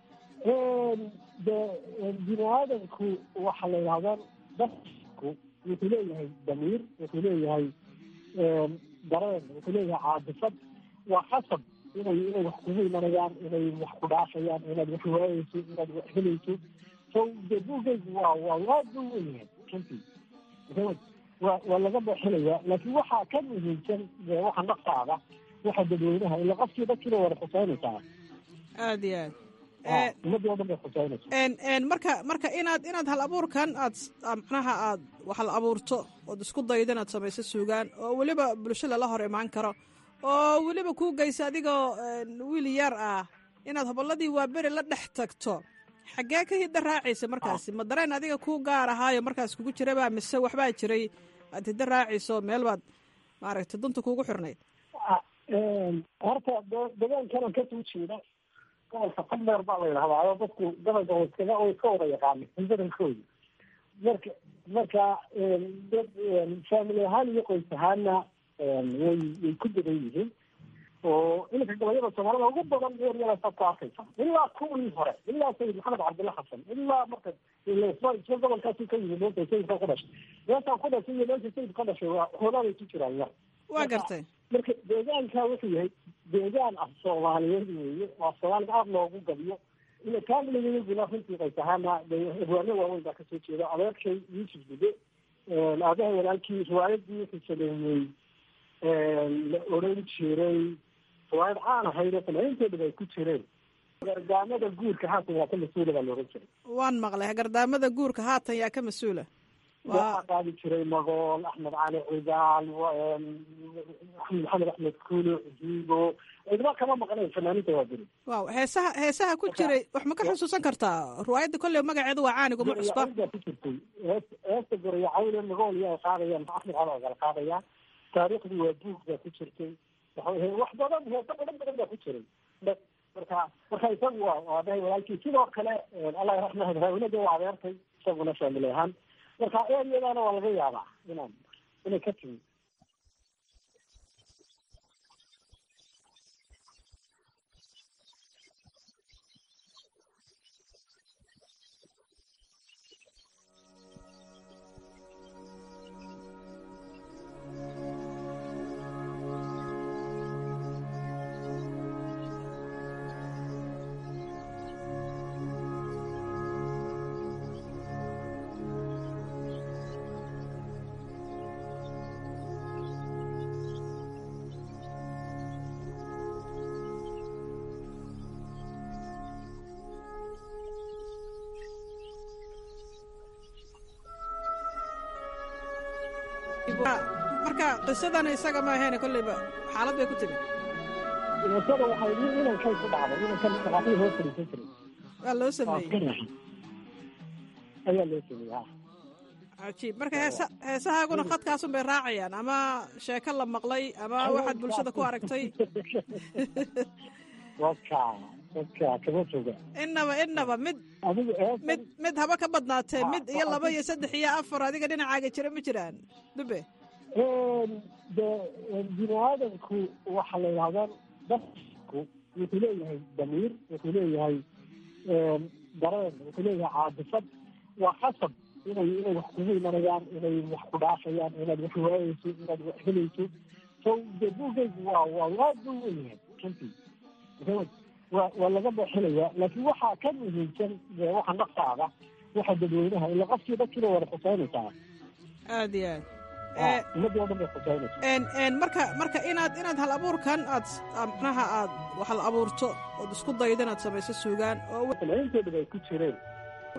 bini aadamku waxa la yidhahdaa dadku wuxuu leeyahay damiir wuxuu leeyahay dareen wuxuu leeyahay caadifad waa xasab inay wax kugu imanayaan inay wax ku dhaafayaan inaad wax waayeyso inaad wax helayso so de buugaygu waa aad buu weyahay runtii waa laga bixinayaa laakiin waxaa ka muhiimsan waxa naftaada waxa dadweynaha ila qofkii dadkiina wada xuseynaysaa aad iyo aad ummadii oo dhan bay xuseynaysaa marka inaad hal abuurkan aad macnaha aad wax la abuurto ood isku daydo inaad samayso suugaan oo weliba bulsho lala hor imaan karo oo weliba kuu geysa adigoo wiil yar ah inaad hobolladii waaberi la dhex tagto xaggee ka hidda raacaysa markaasi ma dareen adiga kuu gaar ahaayo markaas kugu jiraba mise waxbaa jiray aad hidda raacayso meel baad maaragtay dunta kuugu xirnayd horta degaankanan kasoo jeeda gobolka fadleer baa la yidhahdaa dadku gobolka iska wada yaqaana badankooda marka dad faamili ahaan iyo qoys ahaana way ku dadan yihiin oo iminka gabayada soomaalida ugu badan eeryadaasa ku arkaysa ilaa kuwii hore ilaa sayid maxamed cabdilla xasan ilaa marka isla gobolkaasi ka yimid meesha sayidka ku dhashay meeshaan ku dhashay iyo meesha sayid ka dhashay waa hoolaaday ku jiraan yar waa gartay marka deegaanka wuxuu yahay deegaan af soomaaliyeed weeye waa soomaaliga aada loogu gabiyo ila kaamiligayaguna runtii qays ahaana abwaano waaweyn baa kasoo jeeda adeerkay yuusuf gude aabaha walaalkii riwaayadii wuxuu sameeyey la oran jiray riwaayad caan ahayd oo samaynteedaba ay ku jireen gardaamada guurka haatan yaa ka mas-uula baa looran jiray waan maqlay gardaamada guurka haatan yaa ka mas-uula waxaa qaadi jiray magool axmed cali cigaal maxamed axmed kuulo jiigo cidba kama maqnayn fanaaniinta waa beri waaw heesaha ku jiray wax ma ka xusuusan kartaa riwaayadda kolley magaceedu waa caanigu ma cusba ku jirtay heesta goraya cawle magool iyo ay qaadayaan axmed cali cigaal qaadaya taariikhdii waa buug baa ku jirtay wax badan heeso badan baa ku jiray marka isagu waa dhahay walaalkii sidoo kale allah raxmaha haawnada waa adeertay isaguna faamili ahaan marka eryadaana waa laga yaabaa inay ka timi marka qisadan isaga ma ahayn kolleyba xaalad bay ku timid qisada waxay inankay ku dhacday inankan maqaaxida hoos fadhiisan jiray waa loo sameeyey ayaa loo sameeyey cajiib marka heesahaaguna khadkaasun bay raacayaan ama sheeko la maqlay ama waxaad bulshada ku aragtay inaba mid haba ka badnaatee mid iyo 2 iyo 3 iyo 4 adiga dhinacaaga jira ma jiraan dube bini aadamku waxa la yidhahdaa dadku wuxuu leeyahay damiir wuxuu leeyahay dareen wuxuu leeyahay caadifad waa xasab inay wax kugu imanayaan inay wax ku dhaafayaan inaad wax waayeyso inaad wax helayso so de buugaygu waa aad buu weyahay runtii waa laga bixinayaa laakiin waxaa ka muhiimsan waxa naftaada waxa dadweynaha ila qofkii dadkiina wada xuseynaysaa aad iyo aad ummadii oo dhan bay xuseynaysaa marka inaad hal abuurkan aad macnaha aad wax la abuurto ood isku daydo inaad samayso suugaan oo samaynteedaba ay ku jireen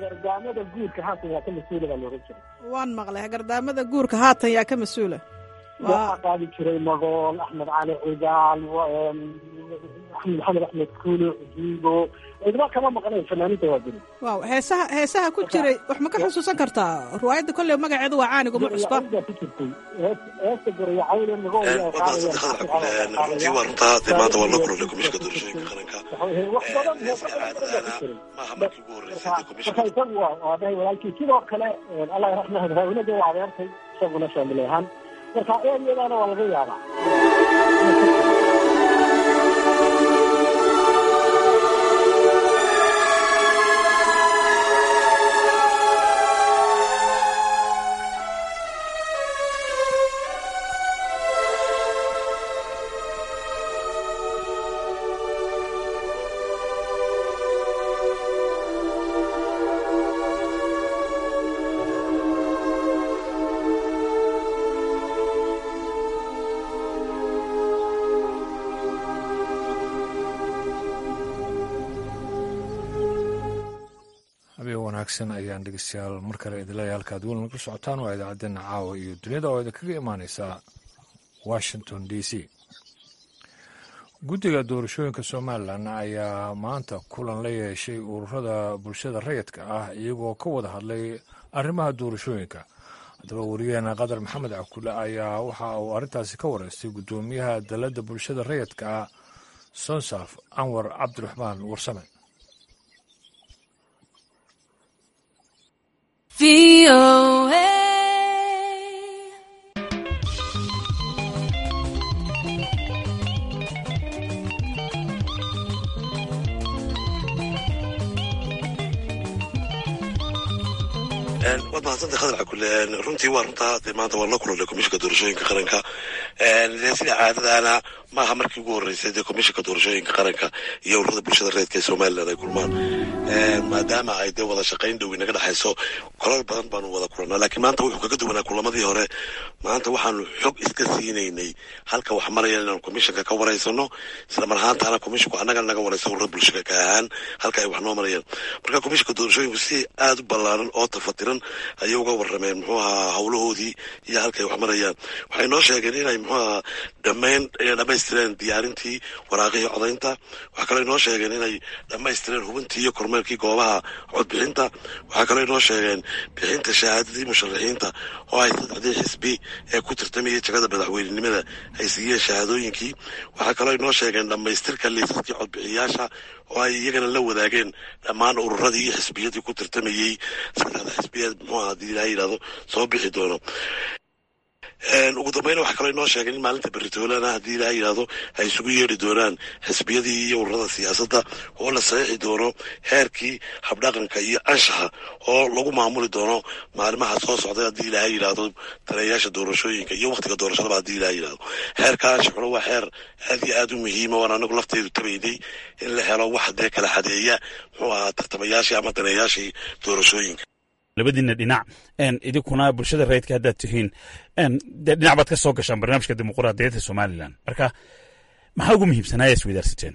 gardaamada guurka haatan yaa ka mas-uula baa looran jiray waan maqlay gardaamada guurka haatan yaa ka mas-uula waxaa qaadi jiray magool, axmed cali cigaal, maxamed axmed kuulo, jiigo, cidba kama maqnayn fanaaniinta waa beri. waaw, heesaha ku jiray wax ma ka xusuusan kartaa? riwaayadda kolley magaceedu waa caanigu ma cusba. ku jirtay heesta goraya cawle magool runtii waa runtaa dee maanta waa loo kulolay komishinka doorashooyinka qaranka wax badan maaha markii ugu horreysay dee komishinka marka isagu waa dhahay walaalkii. sidoo kale allah raxmaha haweenada waa adeertay isaguna shaamil ahaan, marka eeriyadaana waa laga yaabaa. ayaan dhegeystayaal mar kale idinleeyahay halkaad weli nagala socotaan waa idaacaddeenna caawa iyo duniyada oo idinkaga imaaneysaa washington d c. guddiga doorashooyinka somalilan ayaa maanta kulan la yeeshay ururada bulshada rayidka ah iyagoo ka wada hadlay arrimaha doorashooyinka. haddaba wariyaheena qadar maxamed cakule ayaa waxa uu arrintaasi ka wareystay guddoomiyaha dalladda bulshada rayidka ah sonsaf anwar cabdiraxmaan warsame. waad mahadsanta khadar cakule. runtii waa runtaa dee maanta waa la kulolay komishinka doorashooyinka qaranka. sida caadadaana maaha markii ugu horreysay dee komishinka doorashooyinka qaranka iyo ururada bulshada reedka ee somalilan ay kulmaan, maadaama ay dee wada shaqayn dhow inaga dhexayso. kolal badan baanu wada kulannaa, laakiin maanta wuxuu kaga duwanaa kulamadii hore. maanta waxaanu xog iska siinaynay halka wax maraya inaanu komishinka ka waraysano, isla mar ahaantaana komishinku annaga naga warayso ururada bulshada ka ahaan halka ay wax noo marayaan. marka komishinka doorashooyinku si aada u ballaaran oo tafatiran ayay uga warrameen muxuu ahaa howlahoodii iyo halka ay wax marayaan. waxay noo sheegeen inay muxuu ahaa dhammaystireen diyaarintii waraaqihii codaynta. waxaa kaloo inoo sheegeen inay dhammaystireen hubintii iyo kormeerkii goobaha codbixinta. waxaa kaloo inoo sheegeen bixinta shahaadadii musharaxiinta oo ay 3 xisbi ee ku tartamayay jagada madaxweynenimada ay siiyeen shahaadooyinkii. waxaa kaloo inoo sheegeen dhammaystirka liisaskii codbixiyaasha oo ay iyagana la wadaageen dhammaan ururadii iyo xisbiyadii ku tartamayey 3 xisbiyeed muxuu ahaa hadii ilaaha yidhahdo soo bixi doono. ugu dambayna waxaa kaloo inoo sheegeen in maalinta beritoolana haddii ilaaha yidhahdo ay isugu yeedhi doonaan xisbiyadii iyo ururada siyaasadda oo la saxiixi doono heerkii habdhaqanka iyo anshaxa oo lagu maamuli doono maalimaha soo socday haddii ilaaha yidhahdo taliyayaasha doorashooyinka iyo waktiga doorashadaba haddii ilaaha yidhahdo. heerka anshaxuna waa xeer aad iyo aad u muhiima waan anagu lafteedu tabaynay in la helo wax dee kala xadeeya muxuu ahaa tartamayaashii ama daneeyaashii doorashooyinka. labadiina dhinac idinkuna bulshada rayidka haddaad tihiin dee dhinac baad ka soo gashaan barnaamijka dimuquraadiyadda somalilan, marka maxaa ugu muhiimsanaya isweydaarsateen?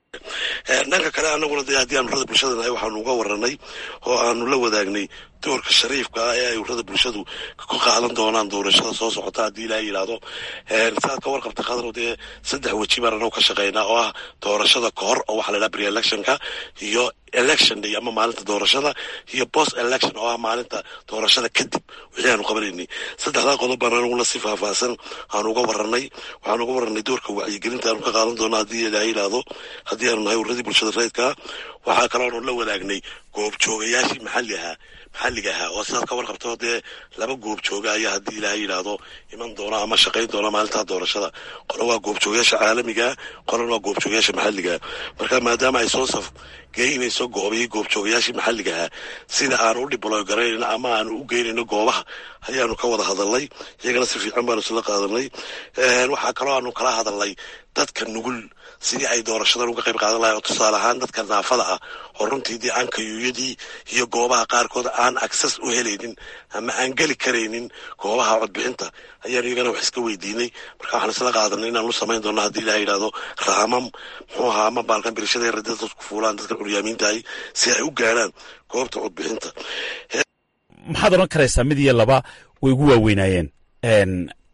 dhanka kale anaguna dee haddii aan ururada bulshada nahay waxaanu uga warranay oo aanu la wadaagnay doorka shariifka ah ee ay ururada bulshadu ku qaadan doonaan doorashada soo socota haddii ilaaha yidhaahdo. sidaad ka warqabtay khadrow dee 3 weji baan anagu ka shaqaynaa oo ah doorashada kahor oo waxaa la yidhaha pre-electionka iyo election day ama maalinta doorashada iyo post election oo ah maalinta doorashada kadib wixii aanu qabanaynay. 3 qodob baan anaguna si faahfaahsan aanu uga warranay. waxaanu uga warranay doorka wacyigelinta aanu ka qaadan doono haddii ilaaha yidhaahdo haddii aanu nahay ururadii bulshada rayidka. waxaa kalooanu la wadaagnay goobjoogayaashii maxalliga ahaa oo sidaad ka warqabto dee 2 goobjooga ayaa haddii ilaaha yidhaahdo iman doona ama shaqayn doona maalinta doorashada. qolo waa goobjoogayaasha caalamiga, qolona waa goobjoogayaasha maxalliga. marka maadaama ay soo saf geynayso goobihii goobjoogayaashii maxalliga ahaa sida aanu u dhibloy garaynayno ama aanu u geynayno goobaha ayaanu ka wada hadalnay. iyagana si fiican baanu isla qaadanay. waxaa kaloo aanu kala hadalnay dadka nugul sidii ay doorashadan uga qayb qaadan lahay oo tusaale ahaan dadka naafada ah oo runtii dee aan kayuuyadii iyo goobaha qaarkood aan access u helaynin ama aan geli karaynin goobaha codbixinta ayaanu iyagana wax iska weydiinay. marka waxaan isla qaadanay inaanu samayn doono haddii ilaha yidhahdo raamam muxuu ahaa ama baalkan birashada ee radada dadku fuulaan dadka curyaamiintahay si ay u gaarhaan goobta codbixinta. maxaad odhan karaysaa mid iyo laba way ugu waaweynaayeen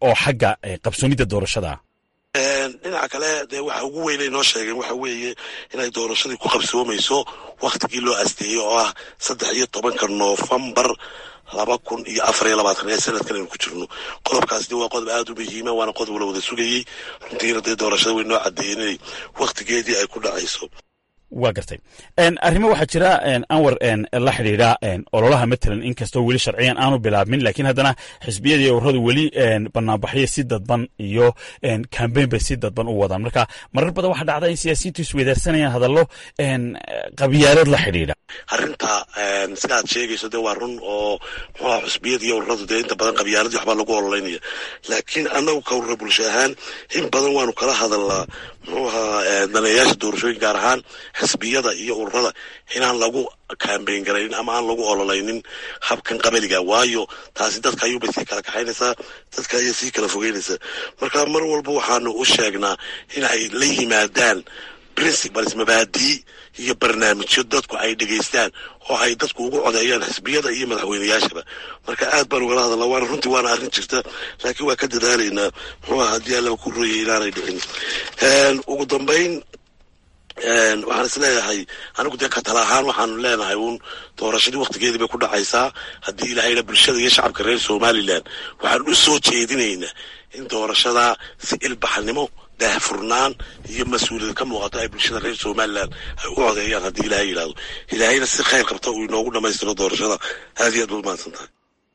oo xagga qabsoonidda doorashada dhinaca kale dee waxa ugu weynay noo sheegeen waxa weeye inay doorashadii ku qabsoomayso waktigii loo asteeyey oo ah 13 Noofambar 2024 ee sanadkan aynu ku jirno. qodobkaasna waa qodob aad u muhiima, waana qodob la wada sugayey. runtiina dee doorashada way noo caddeeyeen inay waktigeedii ay ku dhacayso. waa gartay arrimo waxaa jira anwar la xidhiidha ololaha matalan inkastoo weli sharciyan aanu bilaabmin laakiin haddana xisbiyadii ururadu weli banaanbaxyo si dadban iyo kambeyn bay si dadban u wadaan. marka marar badan waxaa dhacda in siyaasiyiintu isweydaarsanayaan hadallo qabyaalad la xidhiidha. arrinta sidaad sheegayso dee waa run oo muxuuha xisbiyada iyo ururadu dee inta badan qabyaaladii waxbaa lagu ololeynaya, laakiin annagu ka urura bulsho ahaan in badan waanu kala hadalnaa muxuuha daneeyaasha doorashooyin gaar ahaan xisbiyada iyo ururada inaan lagu kambeyn garaynin ama aan lagu ololaynin habkan qabaliga, waayo taasi dadka ayuubay sii kala kaxaynaysaa, dadka ayay sii kala fogeynaysaa. marka mar walba waxaanu u sheegnaa in ay la yimaadaan principles, mabaadii iyo barnaamijyo dadku ay dhegaystaan oo ay dadku ugu codeeyaan xisbiyada iyo madaxweynayaashaba. marka aad baan ugala hadalnaa, waana runtii waana arrin jirta, laakiin waa ka dadaalaynaa muxuuha haddii allaba ku royay inaanay dhicin. ugu dambayn waxaan is leeyahay anigu dee katala ahaan waxaanu leenahay uun doorashadii waktigeedii bay ku dhacaysaa. haddii ilaahayna bulshada iyo shacabka reer somalilan waxaan u soo jeedinaynaa in doorashada si ilbaxnimo, daahfurnaan iyo mas-uuliyad ka muuqato ay bulshada reer somalilan ay u codeeyaan haddii ilaahay yidhaahdo. ilaahayna si khayr qabta uu inoogu dhammaystiro doorashada. aad iyo aad baad mahadsan tahay.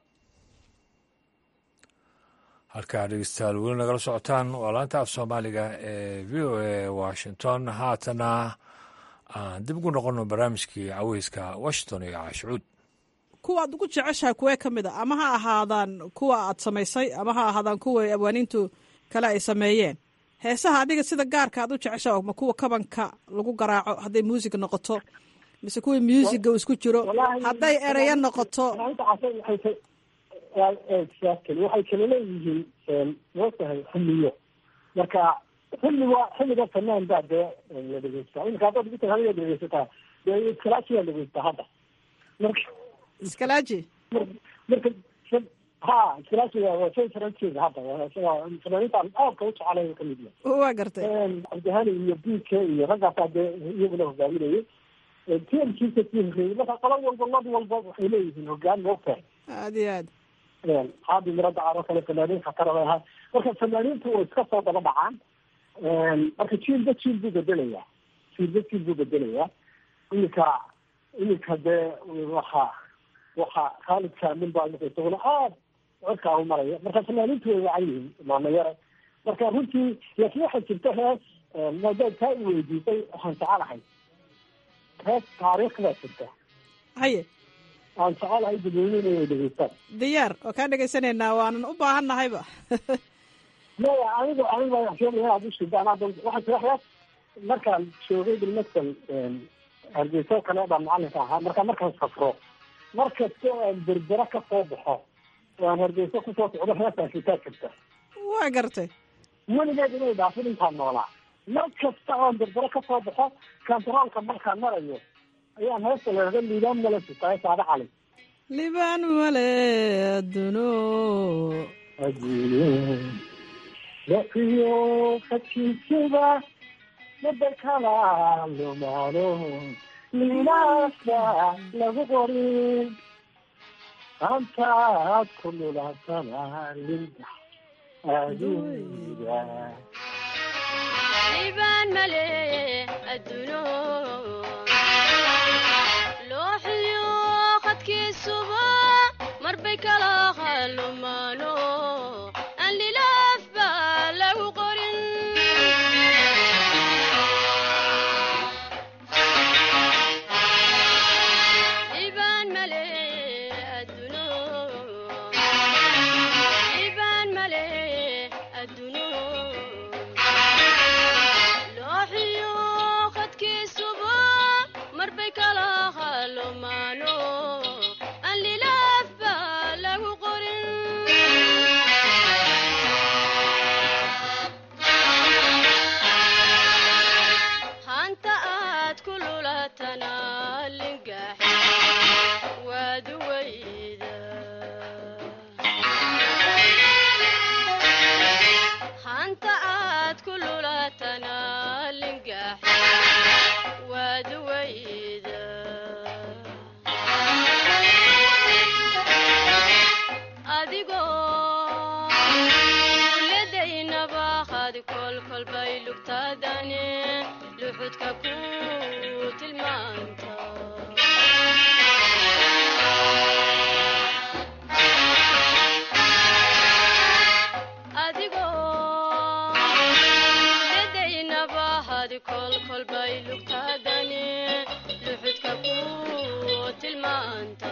halkaa dhegeystayaal weli nagala socotaan waa laanta af soomaaliga ee v o a washington. haatana aan dib ugu noqono barnaamijkii caweyska washington iyo caashucuud. kuwa aad ugu jeceshahay kuwee ka mid a, ama ha ahaadaan kuwa aad samaysay ama ha ahaadaan kuwa abwaaniintu kale ay sameeyeen. heesaha adiga sida gaarka aad u jeceshahay ma kuwa kabanka lagu garaaco hadday muusig noqoto, mise kuwii muusiga isku jiro hadday ereyo noqoto? waxay kala leeyihiin mootahay xilliyo. marka xilliga fanaan baa dee la dhegeystaa. imika haddaad ugu tahay hadiga dhegeysataa dee iskalaaji baa dhegeystaa hadda. marka iskalaaji marka ha iskalaaji waa shay faransiga hadda fanaaniinta aadka u jecelayo ka mid yahay. waa gartay cabdihani iyo bk iyo raggaasaa dee iyaguna hogaaminayay tmkiisa tiimkeedi. marka qolo walba lad walba waxay leeyihiin hogaan mootahay. aad iyo aad haadi mirada caro kale fanaaniin khatarada ahaa. marka fanaaniintu way iska soo daba dhacaan. marka jiilba jiil buu bedelayaa, imika dee waxa khaalid kaamin baa isaguna aad codkaa u maraya. marka fanaaniintu way wacan yihiin maanayare. marka runtii laakiin waxaa jirta hees maadaad taa i weydiisay waxaan jecelahay hees taariikh baa jirta. haye aan jecelahay dadweyne inay dhegeystaan. diyaar oo kaa dhegaysanaynaa, waanan u baahan nahayba. maya aniga aad u shidaan hadda waxaa jira hees markaan joogay bilmaskan hargeyso kale baa macalinka ahaa. markaan safro markasta aan berbera ka soo baxo oo aan hargeyso kusoo socdo heestaan shitaa jirta. waa gartay weligeed inay dhaafin intaan noolaa. mar kasta oon berbera ka soo baxo kantaroolka markaan marayo ayaan heesta leeda liibaan male sitaay saada cali. liibaan male aduno yaqiyo khadkiisaba madakala lumaano liinaasa lagu qorin antaad ku lulaasana linda aduunya. liibaan male aduno looxiyo khadkiisuba marbay kala halumaano aan lilaaf baa lagu qorin. liibaan male aduno looxiyo khadkiisuba marbay kala halumaano aan lilaaf baa lagu qorin. hanta aad ku lulatana lingax waad weyda. tahay lugtaadani luxudka ku tilmaanta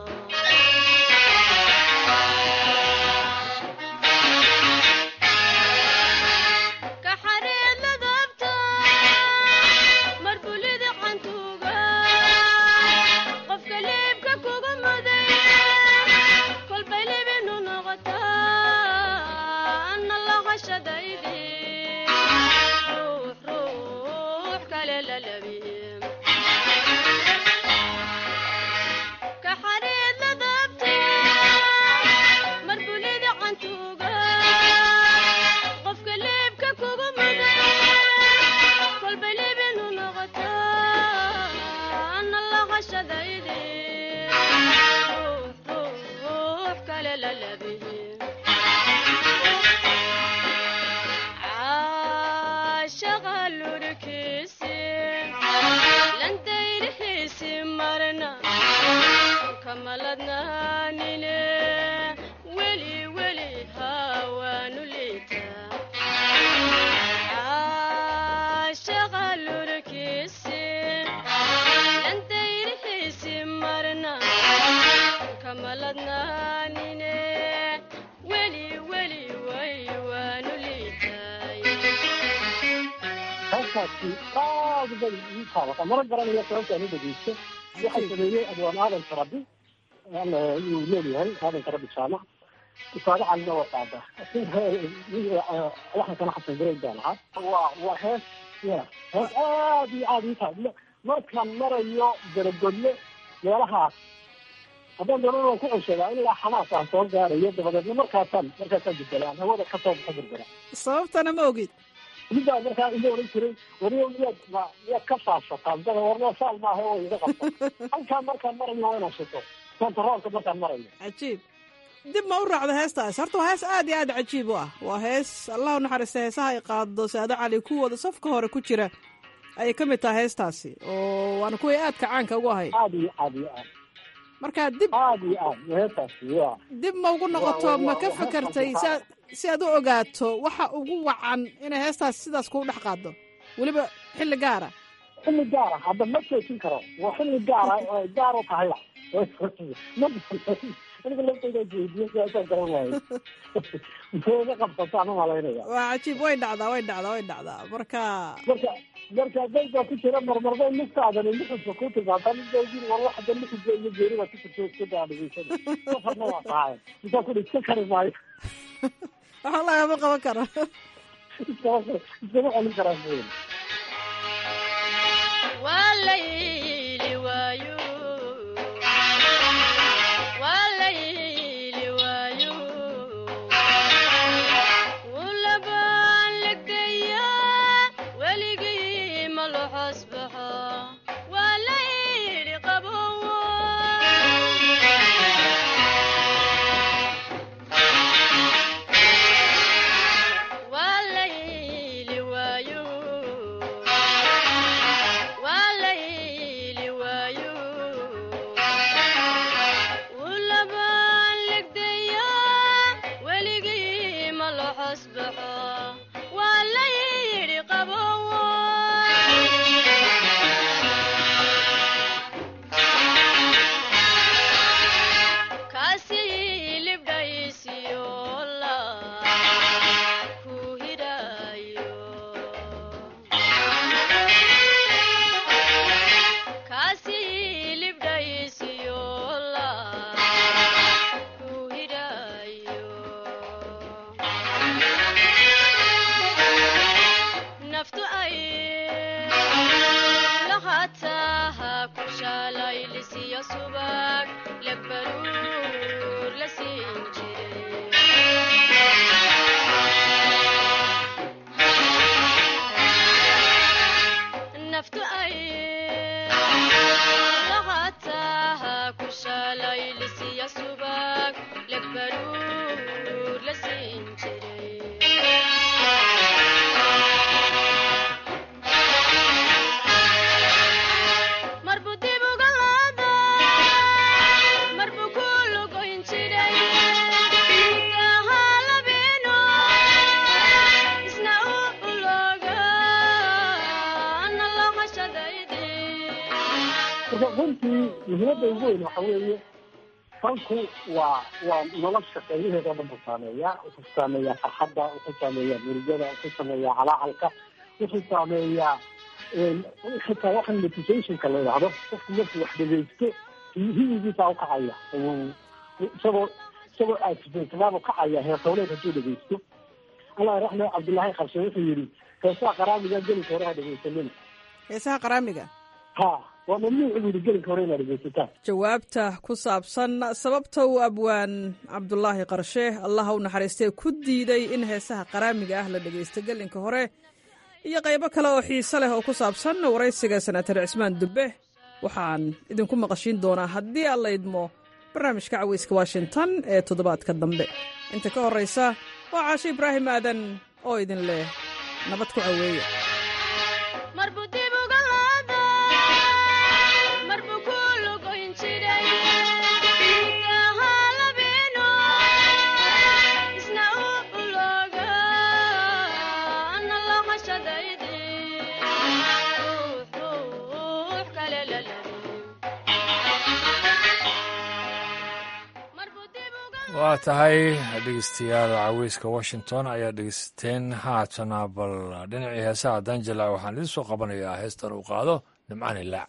mara garanaya sababta anu dhegeysto waxay sameeyey adwaan aadan karabi uu leeyahay aadan karabi jaamac isaga calina waa qaada waxaan kana xasan garay baan ahaa waa hees aad iyo aad ii tahay markaan marayo daragodle meelahaas haddaan doonana ku ceshadaa ilaa xamaas aan soo gaarayo dabadeedna markaasaan bedelaan hawada ka soo baxa berbera sababtana ma ogid midaa markaa ila oran jiray wariyo miyaad ka faashataa dada warna saal maaha oo iga qabta halkaa markaan marayo waa inaan shito kontaroolka markaan marayo cajiib dib ma u raacdo heestaas horta waa hees aad iyo aad cajiib u ah waa hees allah u naxariista heesaha ay qaado saado cali kuwooda safka hore ku jira ayay ka mid tahay heestaasi oo waana kuwii aadka caanka ugu ahay aad iyo aad iyo aad markaa dib aad iyo aad heestaasi waa dib ma ugu noqoto ma ka fakartay si aad u ogaato waxa ugu wacan inay heestaas sidaas kugu dhex qaado weliba xilli gaara hadda ma jeesin karo waa xilli gaara gaar u tahayba aniga laftayda jeediyo siyaasaan garan waayo mga qabsataan u malaynaya waa cajiib way dhacdaa marka day baa ku jira marmarday lugtaadani luxudka ku tilmaantaa midoogiin war waxda luxudka iyo geerida ku jirto iska daadhigeysada safarna waa tahay intaa kudhi iska kari maayo waxa lagama qaban karo iskama celin karaa mooye walayli waayo marka runtii muhiimadda ugu weyn waxa weeye fanku waa nolosha qaybaheeda o dhan buu saameeyaa. wuxuu saameeyaa farxadda, wuxuu saameeyaa murugada, wuxuu saameeyaa calacalka, wuxuu saameeyaa xitaa waxan motivationka la yidhaahdo. qofku markuu wax dhegaysto hiyigiisa ukacaya, isagoo aasifeysanaabuu kacaya heesowleed hadduu dhegaysto. allah raxme cabdullaahi qabshe wuxuu yidhi heesaha qaraamiga gelinka hore ha dhegaysanina. heesaha qaraamiga ha waa mamnuuc buu yidhi gelinka hore inaad dhegaysataan. jawaabta ku saabsan sababta uu abwaan cabdulaahi qarshe allaha u naxariistay ku diiday in heesaha qaraamiga ah la dhegaysto gelinka hore iyo qaybo kale oo xiise leh oo ku saabsan waraysiga senatar cismaan dubbe waxaan idinku maqashiin doonaa haddii alla idmo barnaamijka caweyska washington ee toddobaadka dambe. inta ka horraysa waa caashe ibraahim aadan oo idin leh nabad ku caweeya. waa tahay dhegeystayaal caweyska washington ayaa dhegeysateen. haatana bal dhinacii heesaha danjela waxaan idin soo qabanayaa heestan uu qaado nimcaan ilaac.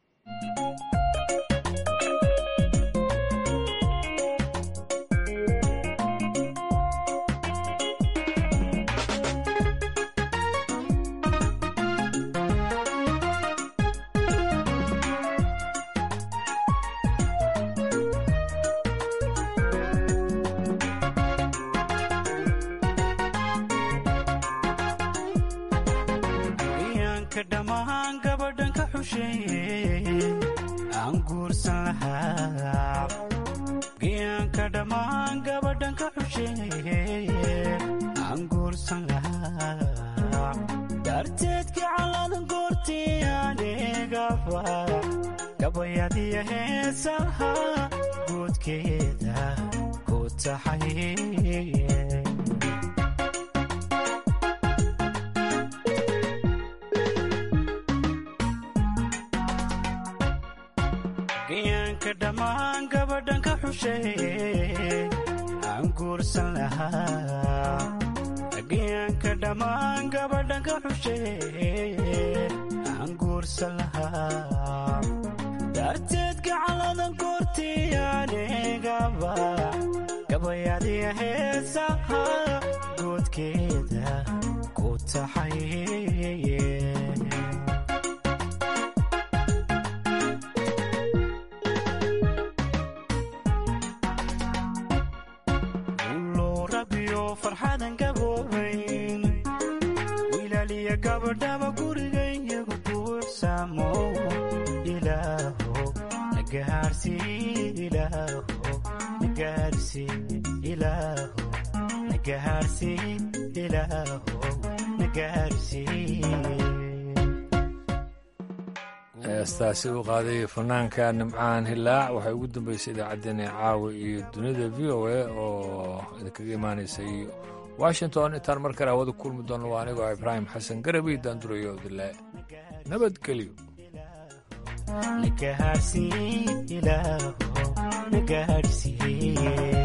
heestaasi uu qaaday fanaanka nimcaan hilaac waxay ugu dambeysay idaacaddeenii caawa iyo dunida v o a oo idinkaga imaanaysay washington. intaan mar kale hawada kulmi doonno waa anigoo ibraahim xasan garabi daandurayo odile nabadgelyo.